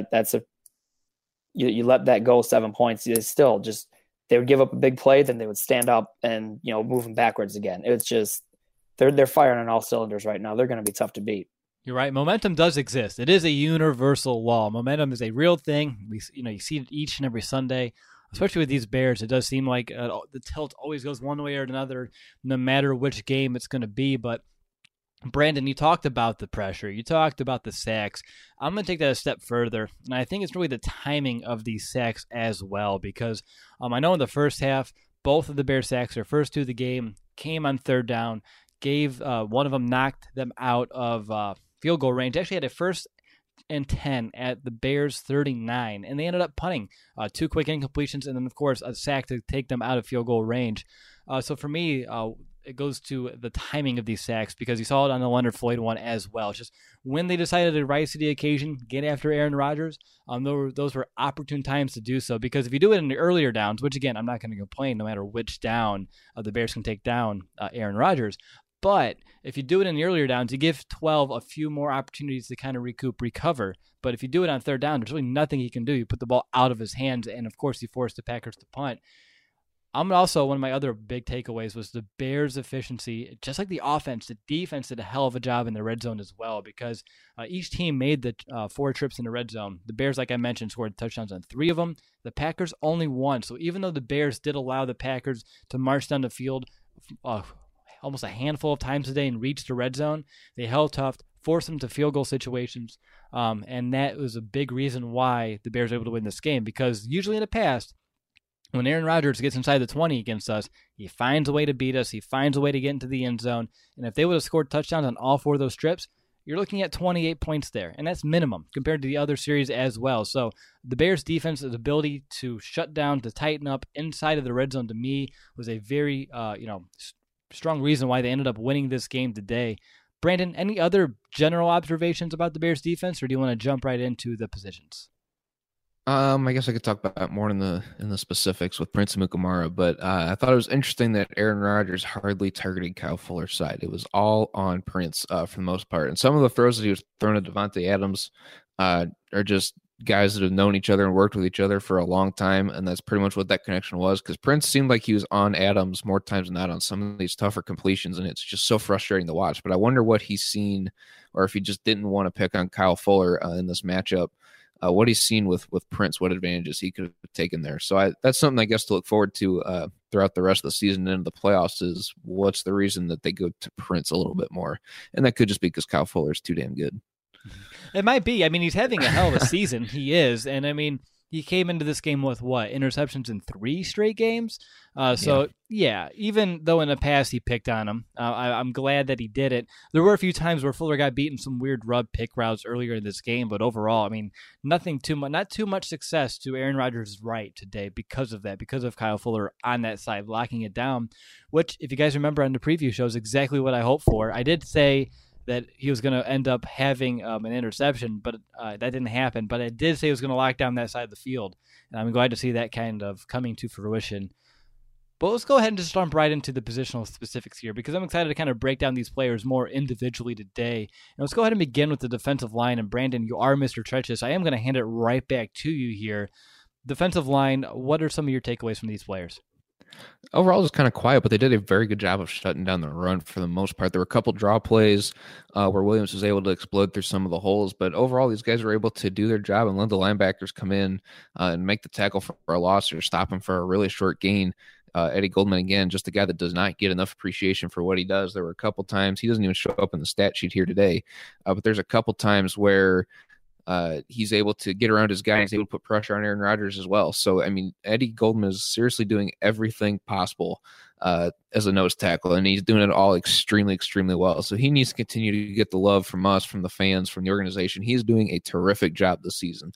Speaker 3: you let that go 7 points. They would give up a big play, then they would stand up and, move them backwards again. It's just, they're firing on all cylinders right now. They're going to be tough to beat.
Speaker 1: You're right. Momentum does exist. It is a universal law. Momentum is a real thing. You see it each and every Sunday. Especially with these Bears, it does seem like the tilt always goes one way or another, no matter which game it's going to be. But, Brandon, you talked about the pressure. You talked about the sacks. I'm going to take that a step further, and I think it's really the timing of these sacks as well, because I know in the first half, both of the Bears sacks, their first 2 of the game, came on third down, gave one of them, knocked them out of field goal range. Actually had a 1st and 10 at the Bears 39, and they ended up punting 2 quick incompletions, and then of course a sack to take them out of field goal range. So for me, it goes to the timing of these sacks, because you saw it on the Leonard Floyd one as well. It's just when they decided to rise to the occasion, get after Aaron Rodgers, those were opportune times to do so, because if you do it in the earlier downs, which again, I'm not going to complain no matter which down the Bears can take down Aaron Rodgers, but if you do it in the earlier downs, you give 12 a few more opportunities to kind of recover. But if you do it on third down, there's really nothing he can do. You put the ball out of his hands, and of course, you force the Packers to punt. I'm also, one of my other big takeaways was the Bears' efficiency. Just like the offense, the defense did a hell of a job in the red zone as well, because each team made the 4 trips in the red zone. The Bears, like I mentioned, scored touchdowns on 3 of them. The Packers only 1. So even though the Bears did allow the Packers to march down the field almost a handful of times a day and reach the red zone, they held tough, forced them to field goal situations, and that was a big reason why the Bears were able to win this game, because usually in the past, when Aaron Rodgers gets inside the 20 against us, he finds a way to beat us. He finds a way to get into the end zone. And if they would have scored touchdowns on all 4 of those trips, you're looking at 28 points there. And that's minimum compared to the other series as well. So the Bears' defense's ability to shut down, to tighten up inside of the red zone, to me, was a very strong reason why they ended up winning this game today. Brandon, any other general observations about the Bears' defense, or do you want to jump right into the positions?
Speaker 2: I guess I could talk about more in the specifics with Prince Amukamara, but I thought it was interesting that Aaron Rodgers hardly targeted Kyle Fuller's side. It was all on Prince for the most part, and some of the throws that he was throwing at Devontae Adams are just guys that have known each other and worked with each other for a long time, and that's pretty much what that connection was, because Prince seemed like he was on Adams more times than not on some of these tougher completions, and it's just so frustrating to watch. But I wonder what he's seen, or if he just didn't want to pick on Kyle Fuller in this matchup. What he's seen with Prince, what advantages he could have taken there. So that's something I guess to look forward to throughout the rest of the season and into the playoffs, is what's the reason that they go to Prince a little bit more. And that could just be because Kyle Fuller's too damn good.
Speaker 1: It might be. I mean, he's having a hell of a season. He is. And I mean, he came into this game with what? Interceptions in 3 straight games? Yeah, even though in the past he picked on him, I'm glad that he did it. There were a few times where Fuller got beaten some weird rub pick routes earlier in this game, but overall, I mean, not too much success to Aaron Rodgers' right today because of that, because of Kyle Fuller on that side, locking it down, which, if you guys remember on the preview show, is exactly what I hoped for. I did say that he was going to end up having an interception, but that didn't happen. But I did say he was going to lock down that side of the field, and I'm glad to see that kind of coming to fruition. But let's go ahead and just jump right into the positional specifics here, because I'm excited to kind of break down these players more individually today. And let's go ahead and begin with the defensive line. And Brandon, you are Mr. Treacherous. I am going to hand it right back to you here. Defensive line, what are some of your takeaways from these players?
Speaker 2: Overall, it was kind of quiet, but they did a very good job of shutting down the run for the most part. There were a couple draw plays where Williams was able to explode through some of the holes, but overall, these guys were able to do their job and let the linebackers come in and make the tackle for a loss or stop him for a really short gain. Eddie Goldman, again, just a guy that does not get enough appreciation for what he does. There were a couple times, he doesn't even show up in the stat sheet here today, but there's a couple times where he's able to get around his guy. He's able to put pressure on Aaron Rodgers as well. So, I mean, Eddie Goldman is seriously doing everything possible as a nose tackle, and he's doing it all extremely, extremely well. So he needs to continue to get the love from us, from the fans, from the organization. He's doing a terrific job this season.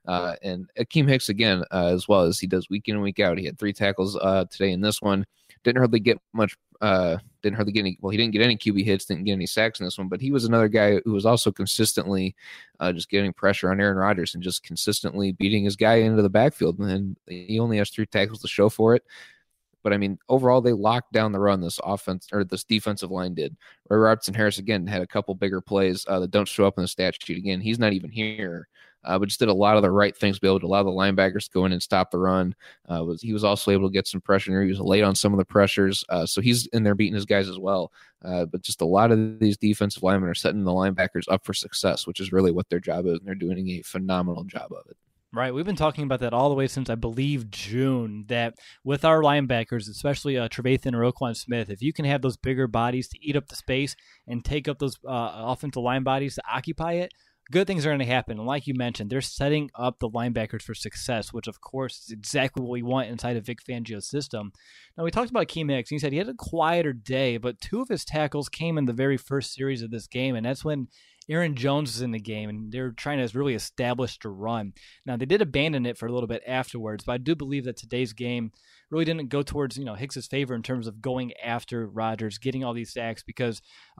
Speaker 2: And Akeem Hicks, again, as well as he does week in and week out. He had 3 tackles today in this one. Didn't hardly get much. He didn't get any QB hits, didn't get any sacks in this one, but he was another guy who was also consistently just getting pressure on Aaron Rodgers and just consistently beating his guy into the backfield. And he only has 3 tackles to show for it. But I mean, overall, they locked down the run. This defensive line did. Roy Robertson-Harris again had a couple bigger plays that don't show up in the stat sheet. Again, he's not even here, but just did a lot of the right things to be able to allow the linebackers to go in and stop the run. He was also able to get some pressure. He was late on some of the pressures, so he's in there beating his guys as well. But just a lot of these defensive linemen are setting the linebackers up for success, which is really what their job is, and they're doing a phenomenal job of it.
Speaker 1: Right. We've been talking about that all the way since, I believe, June, that with our linebackers, especially Trevathan or Roquan Smith, if you can have those bigger bodies to eat up the space and take up those offensive line bodies to occupy it, good things are going to happen. And like you mentioned, they're setting up the linebackers for success, which, of course, is exactly what we want inside of Vic Fangio's system. Now, we talked about Akeem Hicks. He said he had a quieter day, but 2 of his tackles came in the very first series of this game, and that's when Aaron Jones was in the game, and they're trying to really establish the run. Now, they did abandon it for a little bit afterwards, but I do believe that today's game really didn't go towards, Hicks's favor in terms of going after Rodgers, getting all these sacks, because,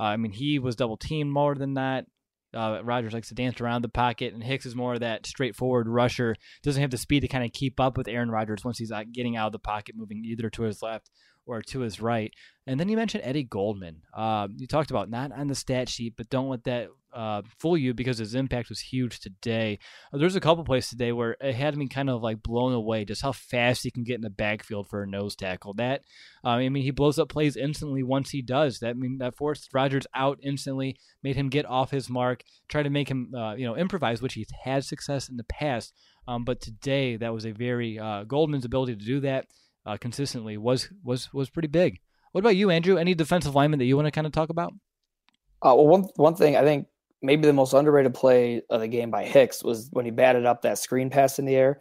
Speaker 1: he was double-teamed more than that. Rodgers likes to dance around the pocket, and Hicks is more of that straightforward rusher. Doesn't have the speed to kind of keep up with Aaron Rodgers once he's getting out of the pocket, moving either to his left or to his right. And then you mentioned Eddie Goldman. You talked about not on the stat sheet, but don't let that fool you because his impact was huge today. There's a couple plays today where it had me kind of like blown away just how fast he can get in the backfield for a nose tackle. He blows up plays instantly once he does. That forced Rodgers out instantly, made him get off his mark, try to make him improvise, which he's had success in the past. But today, that was a very Goldman's ability to do that consistently was pretty big. What about you, Andrew? Any defensive lineman that you want to kind of talk about?
Speaker 3: Well, one thing I think maybe the most underrated play of the game by Hicks was when he batted up that screen pass in the air.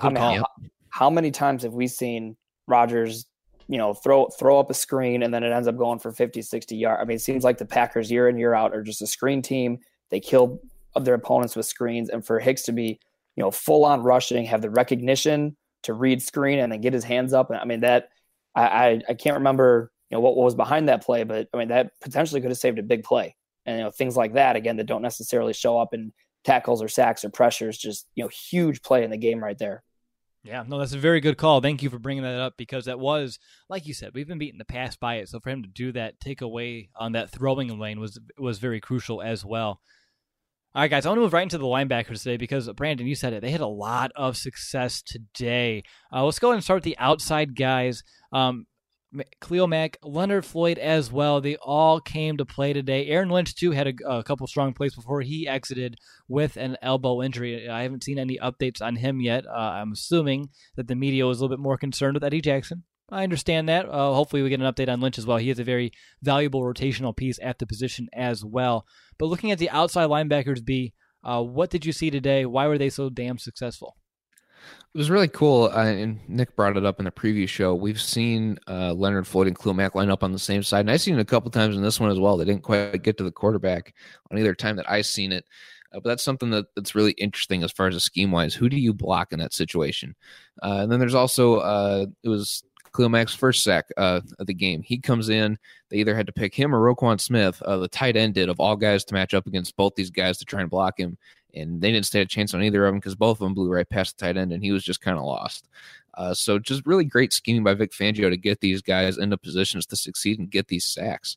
Speaker 3: How many times have we seen Rodgers, throw up a screen and then it ends up going for 50, 60 yards? I mean, it seems like the Packers year in, year out are just a screen team. They kill their opponents with screens. And for Hicks to be, full on rushing, have the recognition to read screen and then get his hands up. And I mean, that I can't remember, what was behind that play, but I mean, that potentially could have saved a big play. And, things like that, again, that don't necessarily show up in tackles or sacks or pressures, just, huge play in the game right there.
Speaker 1: Yeah, no, that's a very good call. Thank you for bringing that up because that was, like you said, we've been beaten the pass by it. So for him to do that, take away on that throwing lane was very crucial as well. All right, guys, I want to move right into the linebackers today because, Brandon, you said it. They had a lot of success today. Let's go ahead and start with the outside guys. Khalil Mack, Leonard Floyd as well. They all came to play today. Aaron Lynch, too, had a couple strong plays before he exited with an elbow injury. I haven't seen any updates on him yet. I'm assuming that the media was a little bit more concerned with Eddie Jackson. I understand that. Hopefully we get an update on Lynch as well. He is a very valuable rotational piece at the position as well. But looking at the outside linebackers, what did you see today? Why were they so damn successful?
Speaker 2: It was really cool, and Nick brought it up in the previous show. We've seen Leonard Floyd and Khalil Mack line up on the same side, and I've seen it a couple times in this one as well. They didn't quite get to the quarterback on either time that I've seen it, but that's something that's really interesting as far as a scheme-wise. Who do you block in that situation? And then there's also it was Khalil Mack's first sack of the game. He comes in. They either had to pick him or Roquan Smith, the tight end did, of all guys to match up against both these guys to try and block him. And they didn't stand a chance on either of them because both of them blew right past the tight end, and he was just kind of lost. So just really great scheming by Vic Fangio to get these guys into positions to succeed and get these sacks.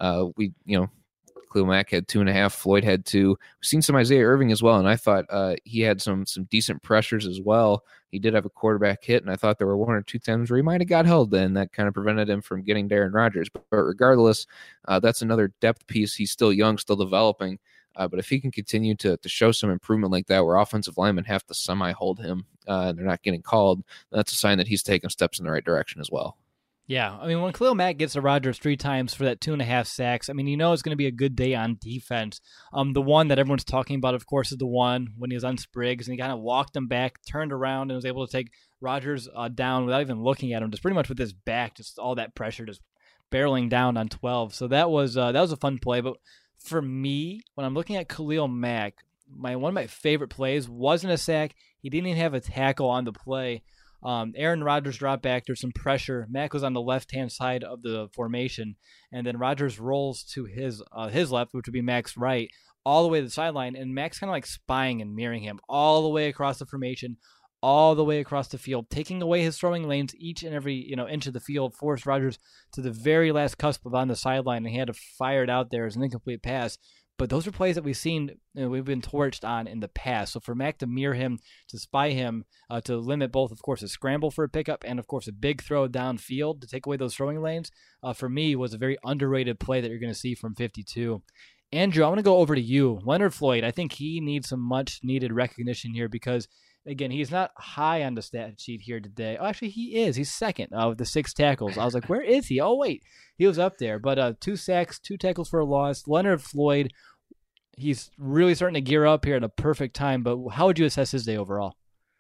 Speaker 2: Khalil Mack had 2.5. Floyd had 2. We've seen some Isaiah Irving as well, and I thought he had some decent pressures as well. He did have a quarterback hit, and I thought there were 1 or 2 times where he might have got held, and that kind of prevented him from getting Darren Rodgers. But regardless, that's another depth piece. He's still young, still developing. But if he can continue to show some improvement like that, where offensive linemen have to semi-hold him and they're not getting called, that's a sign that he's taking steps in the right direction as well.
Speaker 1: Yeah, I mean, when Khalil Mack gets to Rodgers 3 times for that 2.5 sacks, I mean, it's going to be a good day on defense. The one that everyone's talking about, of course, is the one when he was on Spriggs, and he kind of walked him back, turned around, and was able to take Rodgers down without even looking at him, just pretty much with his back, just all that pressure just barreling down on 12. So that was a fun play, but for me, when I'm looking at Khalil Mack, one of my favorite plays wasn't a sack. He didn't even have a tackle on the play. Aaron Rodgers dropped back. There's some pressure. Mack was on the left-hand side of the formation, and then Rodgers rolls to his left, which would be Mack's right, all the way to the sideline, and Mack's kind of like spying and mirroring him all the way across the formation, all the way across the field, taking away his throwing lanes each and every inch of the field, forced Rodgers to the very last cusp of on the sideline, and he had to fire it out there as an incomplete pass. But those are plays that we've seen, we've been torched on in the past. So for Mack to mirror him, to spy him, to limit both, of course, a scramble for a pickup and, of course, a big throw downfield to take away those throwing lanes, for me was a very underrated play that you're going to see from 52. Andrew, I want to go over to you. Leonard Floyd, I think he needs some much-needed recognition here because, again, he's not high on the stat sheet here today. Oh, actually, he is. He's second with the 6 tackles. I was like, where is he? Oh, wait. He was up there. But 2 sacks, 2 tackles for a loss. Leonard Floyd, he's really starting to gear up here at a perfect time. But how would you assess his day overall?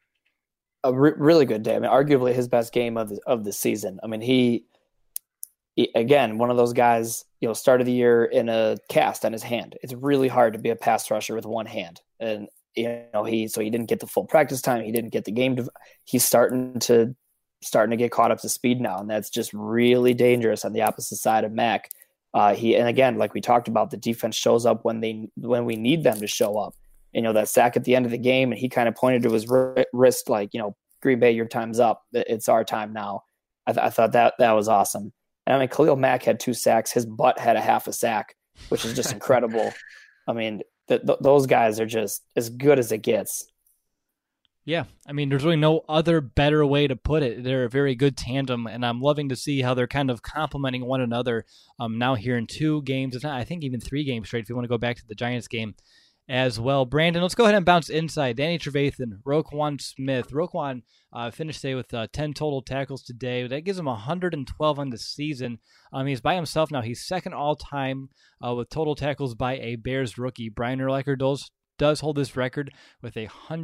Speaker 3: A really good day. I mean, arguably his best game of the season. I mean, he again, one of those guys, started the year in a cast on his hand. It's really hard to be a pass rusher with one hand. And he didn't get the full practice time. He didn't get the game. He's starting to get caught up to speed now. And that's just really dangerous on the opposite side of Mack. And again, like we talked about, the defense shows up when we need them to show up. That sack at the end of the game, and he kind of pointed to his wrist like, Green Bay, your time's up. It's our time now. I thought that was awesome. And I mean, Khalil Mack had 2 sacks. His butt had a half a sack, which is just incredible. I mean, those guys are just as good as it gets.
Speaker 1: Yeah, I mean, there's really no other better way to put it. They're a very good tandem, and I'm loving to see how they're kind of complementing one another now here in 2 games. It's not, I think, even 3 games straight if you want to go back to the Giants game as well. Brandon, let's go ahead and bounce inside. Danny Trevathan, Roquan Smith. Roquan finished today with 10 total tackles today. That gives him 112 on the season. He's by himself now. He's second all-time with total tackles by a Bears rookie. Brian Urlacher does hold this record with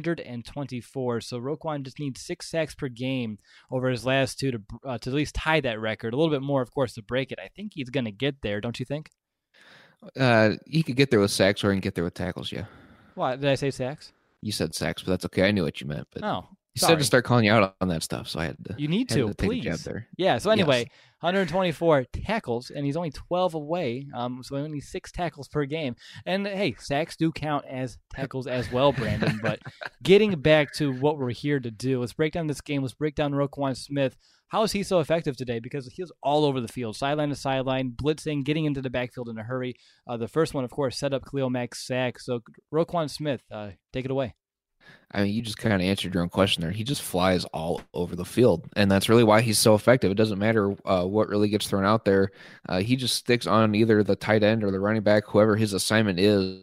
Speaker 1: 124. So Roquan just needs 6 sacks per game over his last 2 to at least tie that record. A little bit more, of course, to break it. I think he's going to get there, don't you think?
Speaker 2: He could get there with sacks or he can get there with tackles, yeah.
Speaker 1: What, did I say sacks?
Speaker 2: You said sacks, but that's okay. I knew what you meant. But you
Speaker 1: sorry.
Speaker 2: said to start calling you out on that stuff, so I had to.
Speaker 1: You need to, please.
Speaker 2: Take a jab there.
Speaker 1: Yeah, so anyway,
Speaker 2: Yes.
Speaker 1: 124 tackles, and he's only 12 away, so only 6 tackles per game. And, hey, sacks do count as tackles as well, Brandon. But getting back to what we're here to do, let's break down this game. Let's break down Roquan Smith. How is he so effective today? Because he was all over the field, sideline to sideline, blitzing, getting into the backfield in a hurry. The first one, of course, set up Khalil Mack's sack. So Roquan Smith, take it away.
Speaker 2: I mean, you just kind of answered your own question there. He just flies all over the field, and that's really why he's so effective. It doesn't matter what really gets thrown out there. He just sticks on either the tight end or the running back, whoever his assignment is,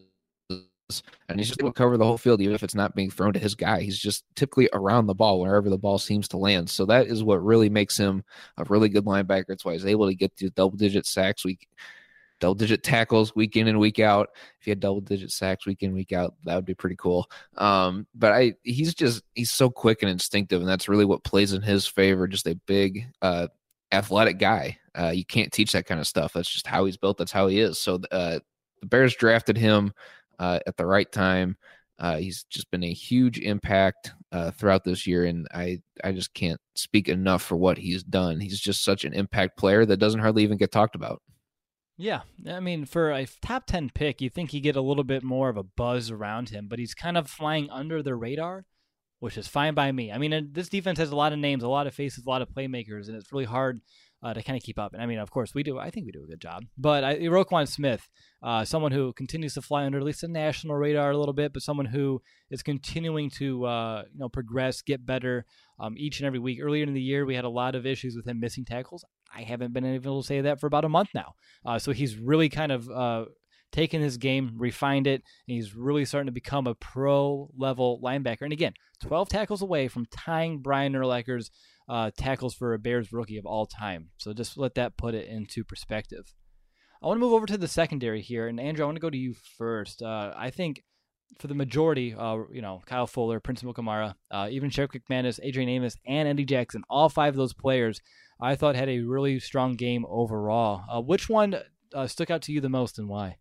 Speaker 2: and he's just able to cover the whole field, even if it's not being thrown to his guy. He's just typically around the ball wherever the ball seems to land. So that is what really makes him a really good linebacker. That's why he's able to get to double-digit sacks double-digit tackles week in and week out. If he had double-digit sacks week in, week out, that would be pretty cool. But he's so quick and instinctive, and that's really what plays in his favor. Just a big, athletic guy. You can't teach that kind of stuff. That's just how he's built. That's how he is. So the Bears drafted him at the right time. He's just been a huge impact throughout this year, and I just can't speak enough for what he's done. He's just such an impact player that doesn't hardly even get talked about.
Speaker 1: Yeah, I mean, for a top 10 pick, you think you get a little bit more of a buzz around him, but he's kind of flying under the radar, which is fine by me. I mean, this defense has a lot of names, a lot of faces, a lot of playmakers, and it's really hard to kind of keep up. And I mean, of course, we do. I think we do a good job. But Roquan Smith, someone who continues to fly under at least the national radar a little bit, but someone who is continuing to progress, get better each and every week. Earlier in the year, we had a lot of issues with him missing tackles. I haven't been able to say that for about a month now. So he's really kind of taken his game, refined it, and he's really starting to become a pro-level linebacker. And again, 12 tackles away from tying Brian Urlacher's tackles for a Bears rookie of all time. So just let that put it into perspective. I want to move over to the secondary here. And Andrew, I want to go to you first. I think for the majority, Kyle Fuller, Prince Mukamara, even Sheriff McManus, Adrian Amos, and Eddie Jackson, all 5 of those players, I thought had a really strong game overall. Which one stuck out to you the most and why?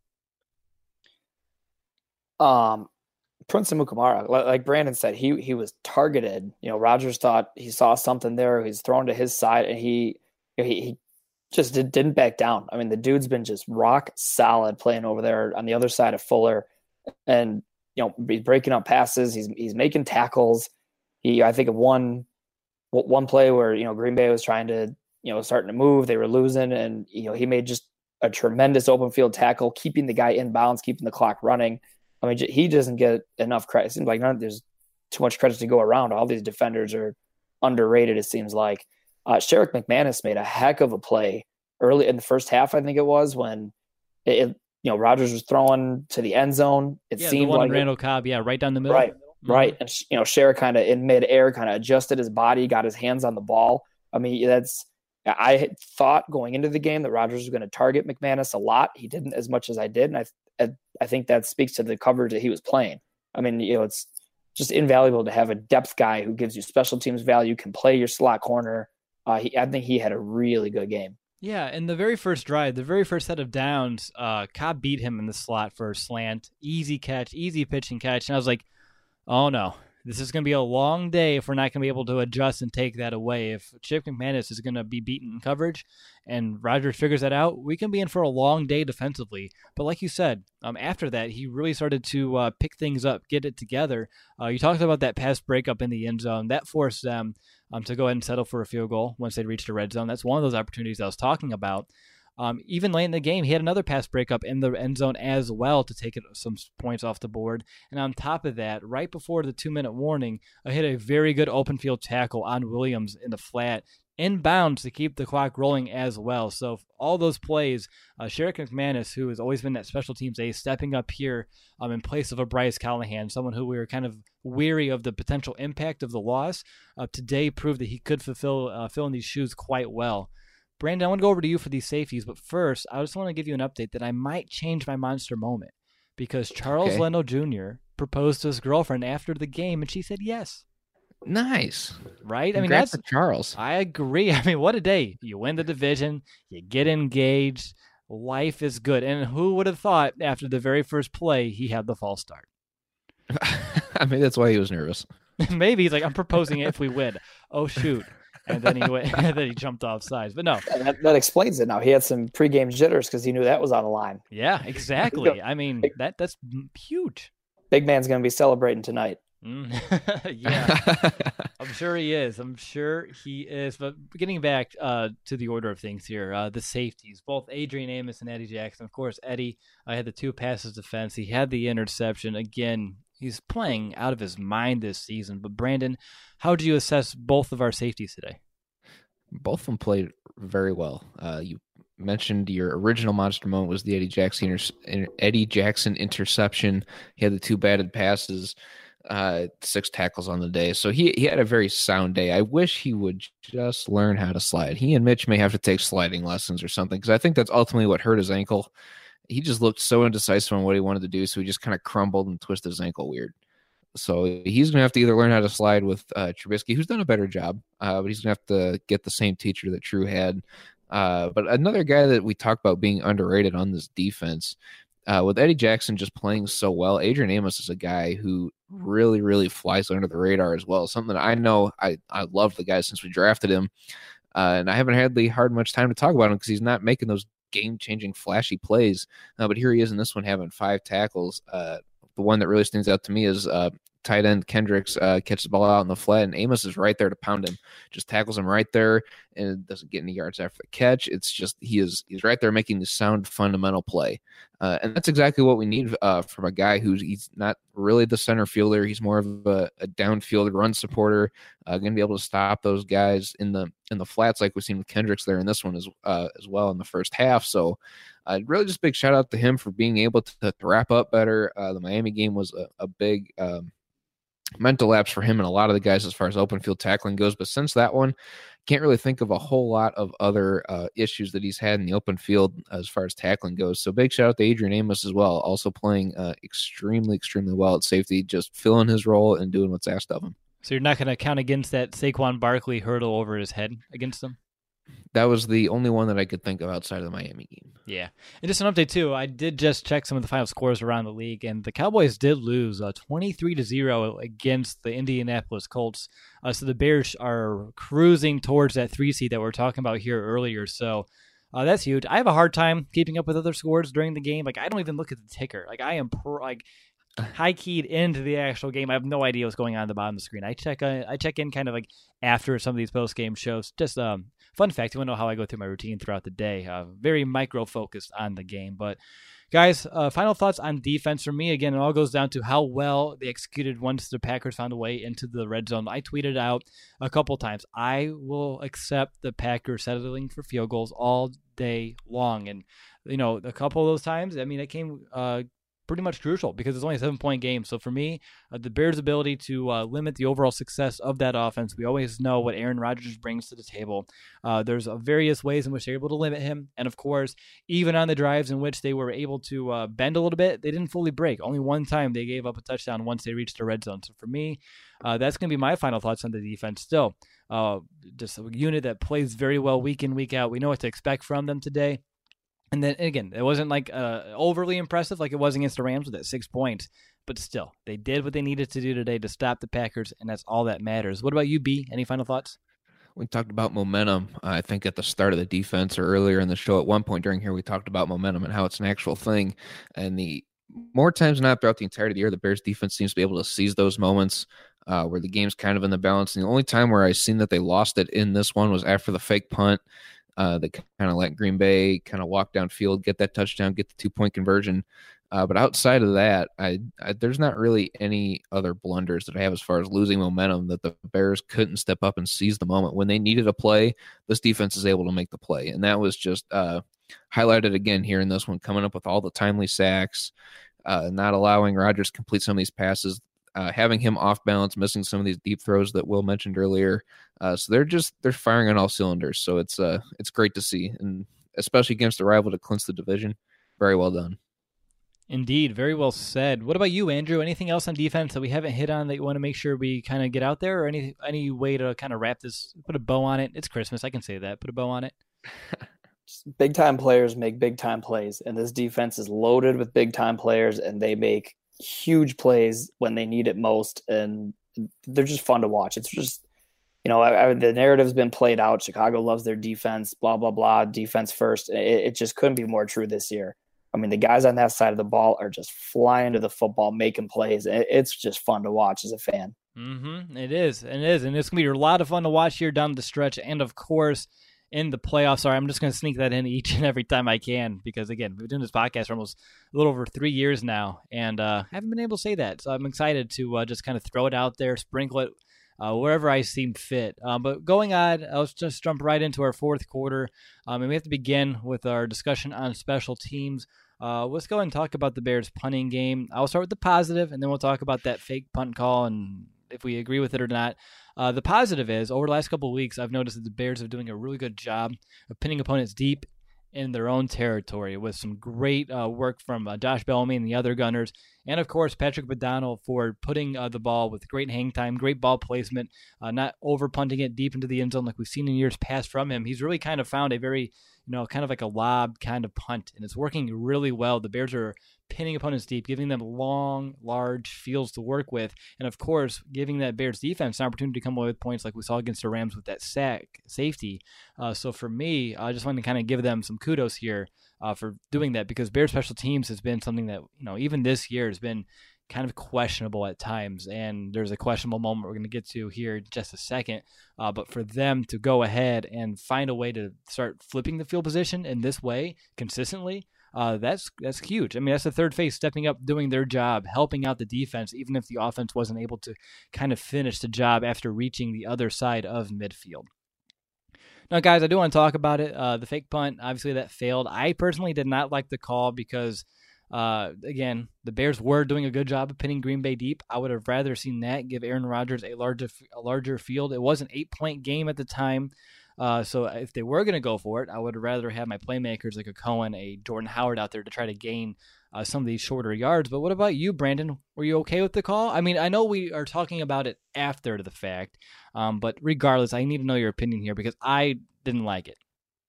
Speaker 3: Prince Mukamara, like Brandon said, he was targeted. Rodgers thought he saw something there. He's thrown to his side, and he just didn't back down. I mean, the dude's been just rock solid playing over there on the other side of Fuller, and he's breaking up passes. He's making tackles. I think of one play where Green Bay was trying to starting to move. They were losing, and he made just a tremendous open field tackle, keeping the guy in bounds, keeping the clock running. I mean, he doesn't get enough credit. It seems like there's too much credit to go around. All these defenders are underrated, it seems like. Sheriff McManus made a heck of a play early in the first half, I think it was, when Rodgers was throwing to the end zone. It seemed like
Speaker 1: Randall Cobb, right down the middle.
Speaker 3: Right, right. And Sheriff kind of in midair kind of adjusted his body, got his hands on the ball. I mean, I had thought going into the game that Rodgers was going to target McManus a lot. He didn't as much as I did, and I think that speaks to the coverage that he was playing. I mean, it's just invaluable to have a depth guy who gives you special teams value, can play your slot corner. I think he had a really good game.
Speaker 1: Yeah, in the very first drive, the very first set of downs, Cobb beat him in the slot for a slant. Easy catch, easy pitch and catch. And I was like, oh no, this is going to be a long day if we're not going to be able to adjust and take that away. If Chip McManus is going to be beaten in coverage and Rodgers figures that out, we can be in for a long day defensively. But like you said, after that, he really started to pick things up, get it together. You talked about that pass breakup in the end zone. That forced them to go ahead and settle for a field goal once they reached the red zone. That's one of those opportunities I was talking about. Even late in the game, he had another pass breakup in the end zone as well to take some points off the board. And on top of that, right before the 2-minute warning, I hit a very good open field tackle on Williams in the flat, inbounds to keep the clock rolling as well. So all those plays, Sherrick McManus, who has always been that special teams ace, stepping up here in place of a Bryce Callahan, someone who we were kind of weary of the potential impact of the loss, today proved that he could fill in these shoes quite well. Brandon, I want to go over to you for these safeties, but first, I just want to give you an update that I might change my monster moment because Charles Leno Jr. proposed to his girlfriend after the game, and she said yes.
Speaker 2: Nice.
Speaker 1: Right?
Speaker 2: Congrats, I mean, that's Charles.
Speaker 1: I agree. I mean, what a day. You win the division, you get engaged, life is good. And who would have thought after the very first play he had the false start?
Speaker 2: I mean, that's why he was nervous.
Speaker 1: Maybe he's like, I'm proposing it if we win. Oh, shoot. And then he went, and then he jumped off sides. But no.
Speaker 3: That explains it now. He had some pregame jitters because he knew that was on the line.
Speaker 1: Yeah, exactly. I mean, that's huge.
Speaker 3: Big man's going to be celebrating tonight.
Speaker 1: Yeah, I'm sure he is. But getting back to the order of things here, the safeties, both Adrian Amos and Eddie Jackson. Of course, Eddie had the 2 passes defense. He had the interception. Again, he's playing out of his mind this season. But Brandon, how do you assess both of our safeties today?
Speaker 2: Both of them played very well. You mentioned your original monster moment was the Eddie Jackson interception. He had the 2 batted passes. 6 tackles on the day. So he had a very sound day. I wish he would just learn how to slide. He and Mitch may have to take sliding lessons or something, because I think that's ultimately what hurt his ankle. He just looked so indecisive on what he wanted to do, so he just kind of crumbled and twisted his ankle weird. So he's going to have to either learn how to slide with Trubisky, who's done a better job, but he's going to have to get the same teacher that True had. But another guy that we talked about being underrated on this defense, with Eddie Jackson just playing so well, Adrian Amos is a guy who really, really flies under the radar as well. Something that I know I love the guy since we drafted him. And I haven't had much time to talk about him because he's not making those game-changing, flashy plays. But here he is in this one having 5 tackles. The one that really stands out to me is tight end Kendricks catches the ball out in the flat, and Amos is right there to pound him. Just tackles him right there, and doesn't get any yards after the catch. It's just he's right there making the sound fundamental play, and that's exactly what we need from a guy he's not really the center fielder. He's more of a downfield run supporter, going to be able to stop those guys in the flats like we've seen with Kendricks there in this one as well in the first half. So. Really just big shout out to him for being able to wrap up better. The Miami game was a big mental lapse for him and a lot of the guys as far as open field tackling goes. But since that one, can't really think of a whole lot of other issues that he's had in the open field as far as tackling goes. So big shout out to Adrian Amos as well, also playing extremely, extremely well at safety, just filling his role and doing what's asked of him.
Speaker 1: So you're not going to count against that Saquon Barkley hurdle over his head against them?
Speaker 2: That was the only one that I could think of outside of the Miami game.
Speaker 1: Yeah. And just an update, too. I did just check some of the final scores around the league, and the Cowboys did lose 23-0 against the Indianapolis Colts. So the Bears are cruising towards that 3 seed that we were talking about here earlier. So that's huge. I have a hard time keeping up with other scores during the game. Like, I don't even look at the ticker. Like, I am high-keyed into the actual game. I have no idea what's going on at the bottom of the screen. I check in kind of like after some of these post-game shows. Just fun fact, you want to know how I go through my routine throughout the day. Very micro-focused on the game. But, guys, final thoughts on defense for me. Again, it all goes down to how well they executed once the Packers found a way into the red zone. I tweeted out a couple times, I will accept the Packers settling for field goals all day long. And, a couple of those times, it came pretty much crucial because it's only a 7-point game. So for me, the Bears' ability to limit the overall success of that offense, we always know what Aaron Rodgers brings to the table. There's various ways in which they're able to limit him. And of course, even on the drives in which they were able to bend a little bit, they didn't fully break. Only one time they gave up a touchdown once they reached the red zone. So for me, that's going to be my final thoughts on the defense still. Just a unit that plays very well week in, week out. We know what to expect from them today. And then, again, it wasn't overly impressive like it was against the Rams with that 6 points. But still, they did what they needed to do today to stop the Packers, and that's all that matters. What about you, B? Any final thoughts?
Speaker 2: We talked about momentum, I think, at the start of the defense or earlier in the show. At one point during here, we talked about momentum and how it's an actual thing. And the more times than not throughout the entirety of the year, the Bears defense seems to be able to seize those moments where the game's kind of in the balance. And the only time where I've seen that they lost it in this one was after the fake punt. They kind of let Green Bay kind of walk downfield, get that touchdown, get the 2-point conversion. But outside of that, there's not really any other blunders that I have as far as losing momentum that the Bears couldn't step up and seize the moment. When they needed a play, this defense is able to make the play. And that was just highlighted again here in this one, coming up with all the timely sacks, not allowing Rodgers to complete some of these passes, having him off balance, missing some of these deep throws that Will mentioned earlier. So they're firing on all cylinders. So it's great to see, and especially against a rival to clinch the division. Very well done.
Speaker 1: Indeed, very well said. What about you, Andrew? Anything else on defense that we haven't hit on that you want to make sure we kind of get out there, or any way to kind of wrap this, put a bow on it? It's Christmas, I can say that. Put a bow on it.
Speaker 3: Big time players make big time plays, and this defense is loaded with big time players, and they make huge plays when they need it most, and they're just fun to watch. It's just, the narrative's been played out. Chicago loves their defense, blah blah blah, defense first. It just couldn't be more true this year. I mean, the guys on that side of the ball are just flying to the football, making plays. It's just fun to watch as a fan.
Speaker 1: Mm-hmm. It is, and it's going to be a lot of fun to watch here down the stretch, and of course, in the playoffs. Sorry, I'm just going to sneak that in each and every time I can because, again, we've been doing this podcast for almost a little over 3 years now, and I haven't been able to say that. So I'm excited to just kind of throw it out there, sprinkle it wherever I seem fit. But going on, let's just jump right into our fourth quarter, and we have to begin with our discussion on special teams. Let's go ahead and talk about the Bears punting game. I'll start with the positive, and then we'll talk about that fake punt call and if we agree with it or not. The positive is, over the last couple of weeks, I've noticed that the Bears are doing a really good job of pinning opponents deep in their own territory with some great work from Josh Bellamy and the other gunners. And, of course, Patrick O'Donnell for putting the ball with great hang time, great ball placement, not over-punting it deep into the end zone like we've seen in years past from him. He's really kind of found a very, kind of like a lob kind of punt, and it's working really well. The Bears are pinning opponents deep, giving them long, large fields to work with, and, of course, giving that Bears defense an opportunity to come away with points like we saw against the Rams with that safety. So for me, I just want to kind of give them some kudos here for doing that, because Bears special teams has been something that, even this year has been kind of questionable at times, and there's a questionable moment we're going to get to here in just a second. But for them to go ahead and find a way to start flipping the field position in this way consistently, that's huge. I mean, that's the third phase stepping up, doing their job, helping out the defense, even if the offense wasn't able to kind of finish the job after reaching the other side of midfield. Now, guys, I do want to talk about it. The fake punt, obviously that failed. I personally did not like the call because, again, the Bears were doing a good job of pinning Green Bay deep. I would have rather seen that, give Aaron Rodgers a larger field. It was an 8-point game at the time. So if they were going to go for it, I would rather have my playmakers like a Cohen, a Jordan Howard out there to try to gain some of these shorter yards. But what about you, Brandon? Were you okay with the call? I mean, I know we are talking about it after the fact, but regardless, I need to know your opinion here because I didn't like it.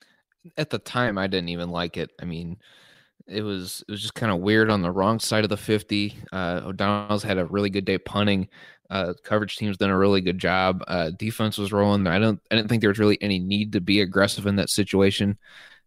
Speaker 2: At the time, I didn't even like it. I mean, it was just kind of weird on the wrong side of the 50. O'Donnell's had a really good day punting. Coverage team's done a really good job. Defense was rolling. I didn't think there was really any need to be aggressive in that situation.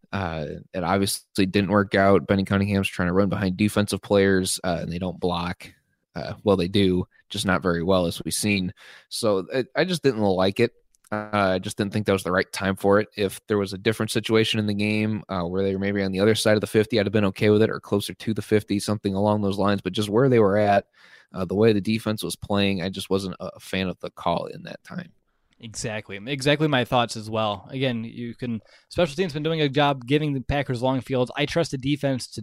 Speaker 2: It obviously didn't work out. Benny Cunningham's trying to run behind defensive players, and they don't block. Well, they do, just not very well, as we've seen. So I just didn't like it. I just didn't think that was the right time for it. If there was a different situation in the game where they were maybe on the other side of the 50, I'd have been okay with it, or closer to the 50, something along those lines. But just where they were at, the way the defense was playing, I just wasn't a fan of the call in that time.
Speaker 1: Exactly my thoughts as well. Again, special teams been doing a job giving the Packers long fields. I trust the defense to,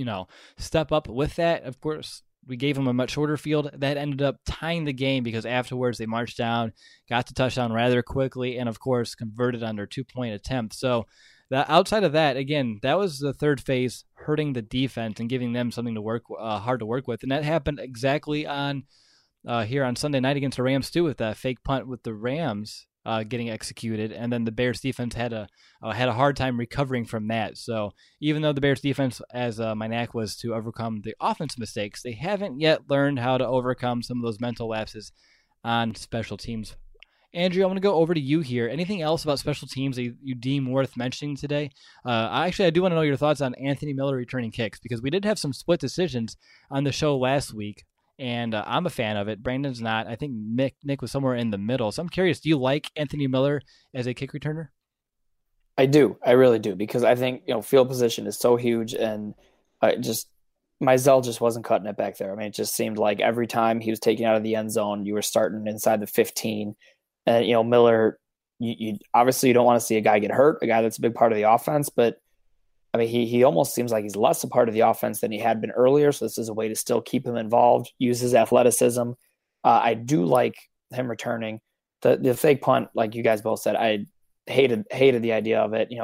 Speaker 1: step up with that. Of course, we gave them a much shorter field. That ended up tying the game because afterwards they marched down, got to touchdown rather quickly, and of course converted on their 2-point attempt. So outside of that, again, that was the third phase, hurting the defense and giving them something to work hard to work with. And that happened exactly on here on Sunday night against the Rams too, with that fake punt with the Rams getting executed, and then the Bears defense had a hard time recovering from that. So even though the Bears defense, as my knack was to overcome the offense mistakes, they haven't yet learned how to overcome some of those mental lapses on special teams. Andrew, I want to go over to you here. Anything else about special teams that you deem worth mentioning today? I do want to know your thoughts on Anthony Miller returning kicks, because we did have some split decisions on the show last week, and I'm a fan of it. Brandon's not. I think Nick was somewhere in the middle. So I'm curious, do you like Anthony Miller as a kick returner?
Speaker 3: I do. I really do, because I think, field position is so huge, and just Mizell just wasn't cutting it back there. I mean, it just seemed like every time he was taken out of the end zone, you were starting inside the 15. And, Miller, you obviously you don't want to see a guy get hurt, a guy that's a big part of the offense, but I mean, he almost seems like he's less a part of the offense than he had been earlier. So this is a way to still keep him involved, use his athleticism. I do like him returning the fake punt, like you guys both said. I hated the idea of it.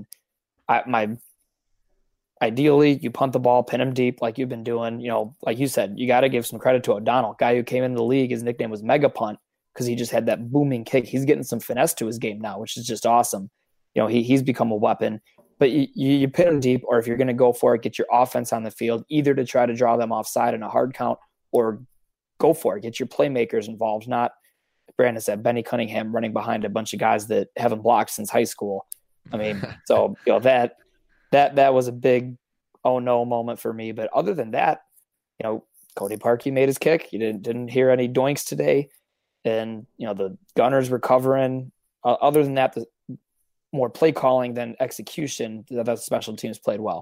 Speaker 3: Ideally, you punt the ball, pin him deep, like you've been doing. Like you said, you got to give some credit to O'Donnell, guy who came into the league. His nickname was Mega Punt because he just had that booming kick. He's getting some finesse to his game now, which is just awesome. He's become a weapon. But you pin them deep, or if you're going to go for it, get your offense on the field, either to try to draw them offside in a hard count, or go for it. Get your playmakers involved, not, Brandon said, Benny Cunningham running behind a bunch of guys that haven't blocked since high school. I mean, so that was a big oh no moment for me. But other than that, Cody Parkey made his kick. You didn't hear any doinks today, and the Gunners were covering. Other than that, the more play calling than execution, the special teams played well.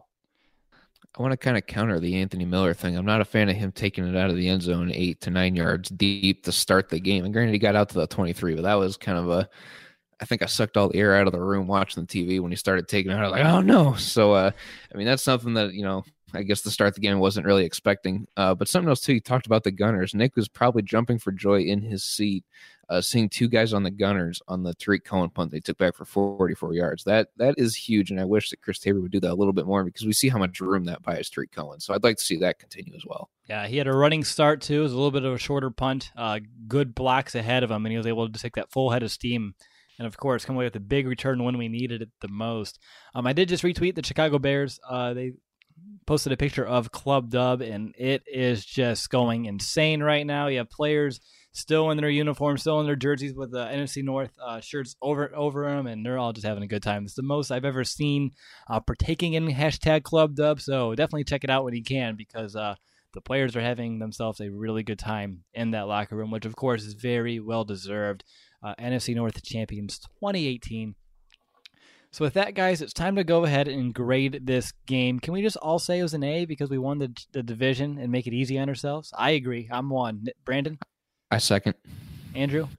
Speaker 2: I want to kind of counter the Anthony Miller thing. I'm not a fan of him taking it out of the end zone 8 to 9 yards deep to start the game. And granted, he got out to the 23, but that was kind of I think I sucked all the air out of the room watching the TV when he started taking it out. I was like, oh no. So, I mean, that's something that, I guess the start of the game wasn't really expecting. But something else too, you talked about the Gunners. Nick was probably jumping for joy in his seat, seeing two guys on the Gunners on the Tariq Cohen punt they took back for 44 yards. That is huge, and I wish that Chris Tabor would do that a little bit more, because we see how much room that buys Tariq Cohen. So I'd like to see that continue as well.
Speaker 1: Yeah, he had a running start too. It was a little bit of a shorter punt. Good blocks ahead of him, and he was able to take that full head of steam. And, of course, come away with a big return when we needed it the most. I did just retweet the Chicago Bears. They posted a picture of Club Dub, and it is just going insane right now. You have players still in their uniforms, still in their jerseys with the NFC North shirts over them, and they're all just having a good time. It's the most I've ever seen partaking in hashtag Club Dub, so definitely check it out when you can, because the players are having themselves a really good time in that locker room, which, of course, is very well-deserved. NFC North champions 2018. So with that, guys, it's time to go ahead and grade this game. Can we just all say it was an A because we won the division and make it easy on ourselves? I agree. I'm 1. Brandon?
Speaker 2: I second.
Speaker 1: Andrew?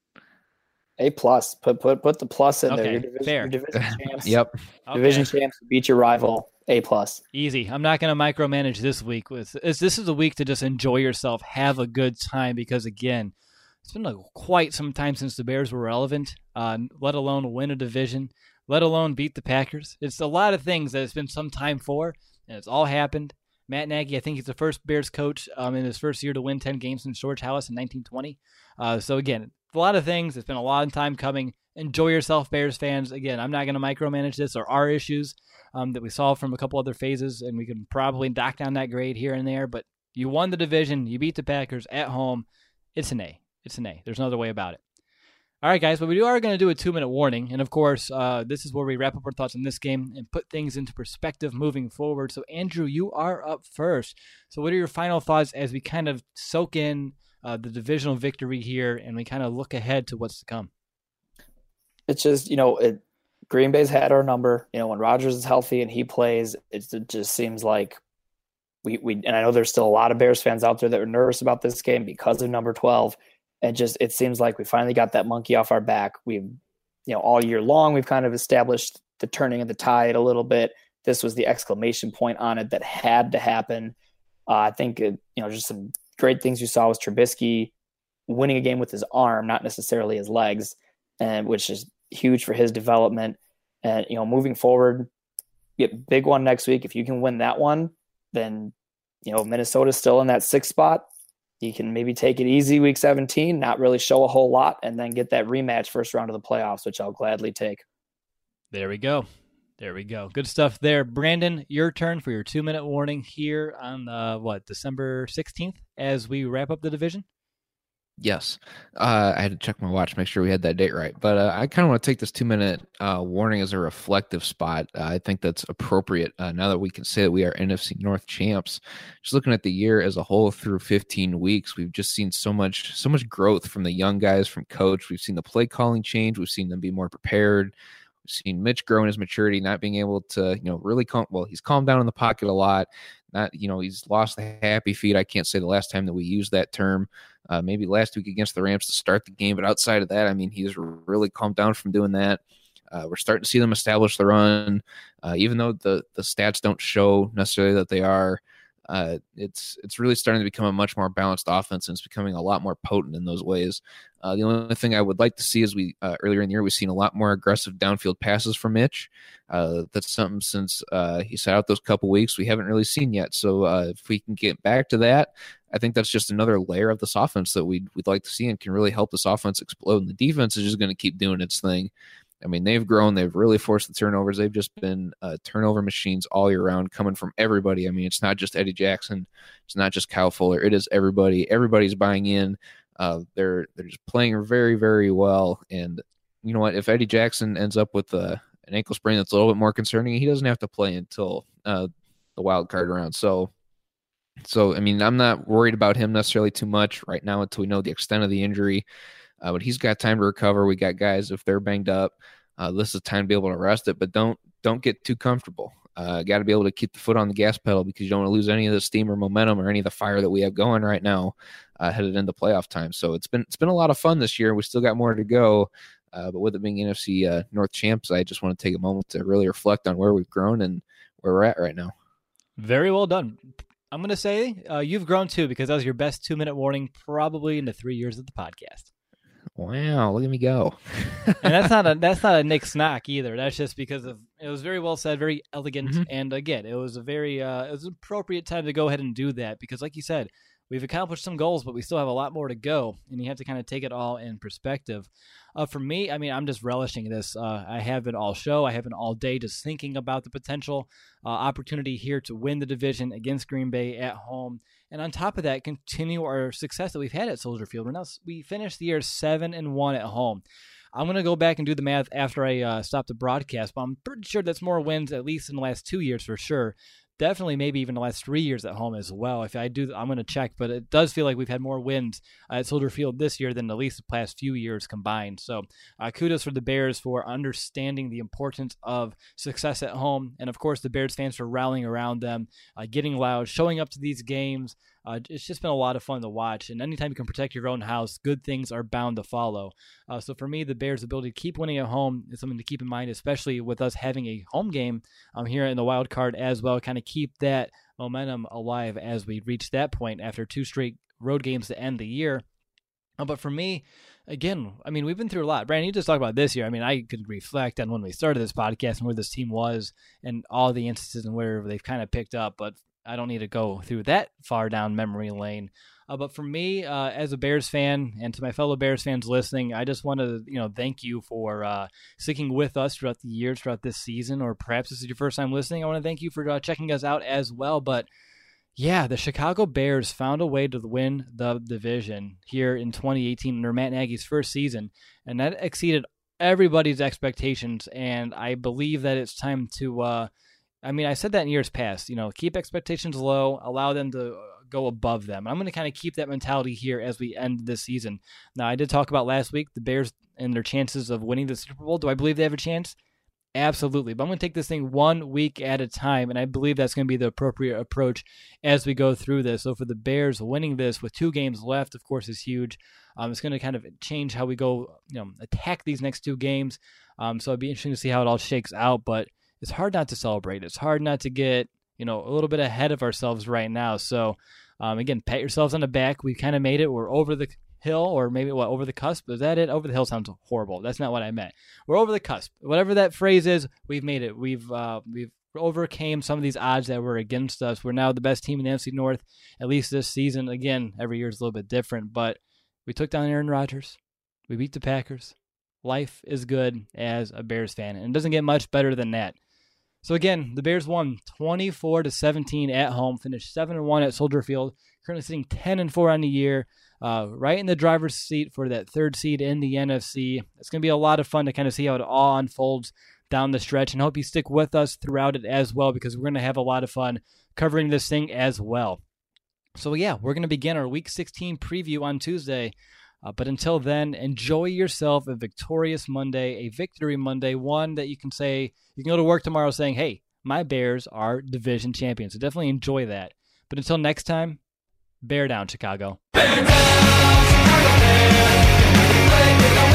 Speaker 3: A+. Put the plus in there.
Speaker 1: Fair.
Speaker 3: Your division champs.
Speaker 2: Yep.
Speaker 3: Division champs beat your rival. A+.
Speaker 1: Easy. I'm not going to micromanage this week. This is a week to just enjoy yourself, have a good time, because, again, it's been quite some time since the Bears were relevant, let alone win a division, let alone beat the Packers. It's a lot of things that it's been some time for, and it's all happened. Matt Nagy, I think he's the first Bears coach in his first year to win 10 games since George Halas in 1920. So, again, a lot of things. It's been a long time coming. Enjoy yourself, Bears fans. Again, I'm not going to micromanage this. There are issues that we saw from a couple other phases, and we can probably knock down that grade here and there. But you won the division. You beat the Packers at home. It's an A. It's an A. There's no other way about it. All right, guys, but we are going to do a 2-minute warning. And, of course, this is where we wrap up our thoughts on this game and put things into perspective moving forward. So, Andrew, you are up first. So what are your final thoughts as we kind of soak in the divisional victory here and we kind of look ahead to what's to come?
Speaker 3: It's just, Green Bay's had our number. When Rodgers is healthy and he plays, it just seems like we and I know there's still a lot of Bears fans out there that are nervous about this game because of number 12. And just, it seems like we finally got that monkey off our back. We've, all year long, we've kind of established the turning of the tide a little bit. This was the exclamation point on it that had to happen. I think, just some great things you saw was Trubisky winning a game with his arm, not necessarily his legs, and which is huge for his development. And, moving forward, get big one next week. If you can win that one, then, Minnesota's still in that 6th spot. You can maybe take it easy week 17, not really show a whole lot, and then get that rematch first round of the playoffs, which I'll gladly take.
Speaker 1: There we go. Good stuff there. Brandon, your turn for your 2-minute warning here on, December 16th as we wrap up the division?
Speaker 2: Yes. I had to check my watch, make sure we had that date right. But I kind of want to take this 2-minute warning as a reflective spot. I think that's appropriate now that we can say that we are NFC North champs. Just looking at the year as a whole through 15 weeks, we've just seen so much growth from the young guys, from coach. We've seen the play calling change. We've seen them be more prepared. We've seen Mitch grow in his maturity, not being able to, really he's calmed down in the pocket a lot. Not, he's lost the happy feet. I can't say the last time that we used that term. Maybe last week against the Rams to start the game, but outside of that, I mean, he's really calmed down from doing that. We're starting to see them establish the run, even though the stats don't show necessarily that they are. It's really starting to become a much more balanced offense, and it's becoming a lot more potent in those ways. The only thing I would like to see is earlier in the year we've seen a lot more aggressive downfield passes from Mitch. That's something since he sat out those couple weeks we haven't really seen yet. So if we can get back to that, I think that's just another layer of this offense that we'd like to see and can really help this offense explode. And the defense is just going to keep doing its thing. I mean, they've grown. They've really forced the turnovers. They've just been turnover machines all year round, coming from everybody. I mean, it's not just Eddie Jackson. It's not just Kyle Fuller. It is everybody. Everybody's buying in. They're just playing very, very well. And you know what? If Eddie Jackson ends up with an ankle sprain that's a little bit more concerning, he doesn't have to play until the wild card round. So I mean, I'm not worried about him necessarily too much right now until we know the extent of the injury. But he's got time to recover. We got guys, if they're banged up, this is time to be able to rest it. But don't get too comfortable. Got to be able to keep the foot on the gas pedal because you don't want to lose any of the steam or momentum or any of the fire that we have going right now headed into playoff time. So it's been a lot of fun this year. We still got more to go. But with it being NFC North champs, I just want to take a moment to really reflect on where we've grown and where we're at right now.
Speaker 1: Very well done. I'm going to say you've grown too, because that was your best 2-minute warning probably in the 3 years of the podcast.
Speaker 2: Wow, look at me go.
Speaker 1: And that's not a Nick Snock either. That's just because it was very well said, very elegant, and again, it was it was an appropriate time to go ahead and do that because, like you said, we've accomplished some goals, but we still have a lot more to go, and you have to kind of take it all in perspective. For me, I mean, I'm just relishing this. I have been all show. I have been all day just thinking about the potential opportunity here to win the division against Green Bay at home. And on top of that, continue our success that we've had at Soldier Field. We finished the year 7-1 at home. I'm going to go back and do the math after I stop the broadcast, but I'm pretty sure that's more wins, at least in the last 2 years for sure. Definitely maybe even the last 3 years at home as well. If I do, I'm going to check, but it does feel like we've had more wins at Soldier Field this year than at least the past few years combined. So kudos for the Bears for understanding the importance of success at home. And of course, the Bears fans for rallying around them, getting loud, showing up to these games. It's just been a lot of fun to watch. And anytime you can protect your own house, good things are bound to follow. So for me, the Bears' ability to keep winning at home is something to keep in mind, especially with us having a home game here in the wild card as well. Kind of keep that momentum alive as we reach that point after 2 straight road games to end the year. But for me, again, I mean, we've been through a lot. Brandon, you just talked about this year. I mean, I could reflect on when we started this podcast and where this team was and all the instances and where they've kind of picked up. But I don't need to go through that far down memory lane. But for me, as a Bears fan, and to my fellow Bears fans listening, I just want to, thank you for sticking with us throughout the years, throughout this season, or perhaps this is your first time listening. I want to thank you for checking us out as well. But yeah, the Chicago Bears found a way to win the division here in 2018 under Matt Nagy's first season, and that exceeded everybody's expectations. And I believe that it's time to I said that in years past, keep expectations low, allow them to go above them. I'm going to kind of keep that mentality here as we end this season. Now, I did talk about last week, the Bears and their chances of winning the Super Bowl. Do I believe they have a chance? Absolutely. But I'm going to take this thing 1 week at a time, and I believe that's going to be the appropriate approach as we go through this. So for the Bears, winning this with 2 games left, of course, is huge. It's going to kind of change how we go, attack these next 2 games. So it'd be interesting to see how it all shakes out, but it's hard not to celebrate. It's hard not to get, a little bit ahead of ourselves right now. So, again, pat yourselves on the back. We kind of made it. We're over the hill, or maybe over the cusp. Is that it? Over the hill sounds horrible. That's not what I meant. We're over the cusp. Whatever that phrase is, we've made it. We've overcame some of these odds that were against us. We're now the best team in the NFC North, at least this season. Again, every year is a little bit different, but we took down Aaron Rodgers. We beat the Packers. Life is good as a Bears fan, and it doesn't get much better than that. So again, the Bears won 24-17 at home, finished 7-1 at Soldier Field, currently sitting 10-4 on the year, right in the driver's seat for that 3rd seed in the NFC. It's going to be a lot of fun to kind of see how it all unfolds down the stretch, and hope you stick with us throughout it as well, because we're going to have a lot of fun covering this thing as well. So yeah, we're going to begin our Week 16 preview on Tuesday. But until then, enjoy yourself a victorious Monday, a victory Monday, one that you can say, you can go to work tomorrow saying, hey, my Bears are division champions. So definitely enjoy that. But until next time, bear down, Chicago. Bear down, Chicago Bears.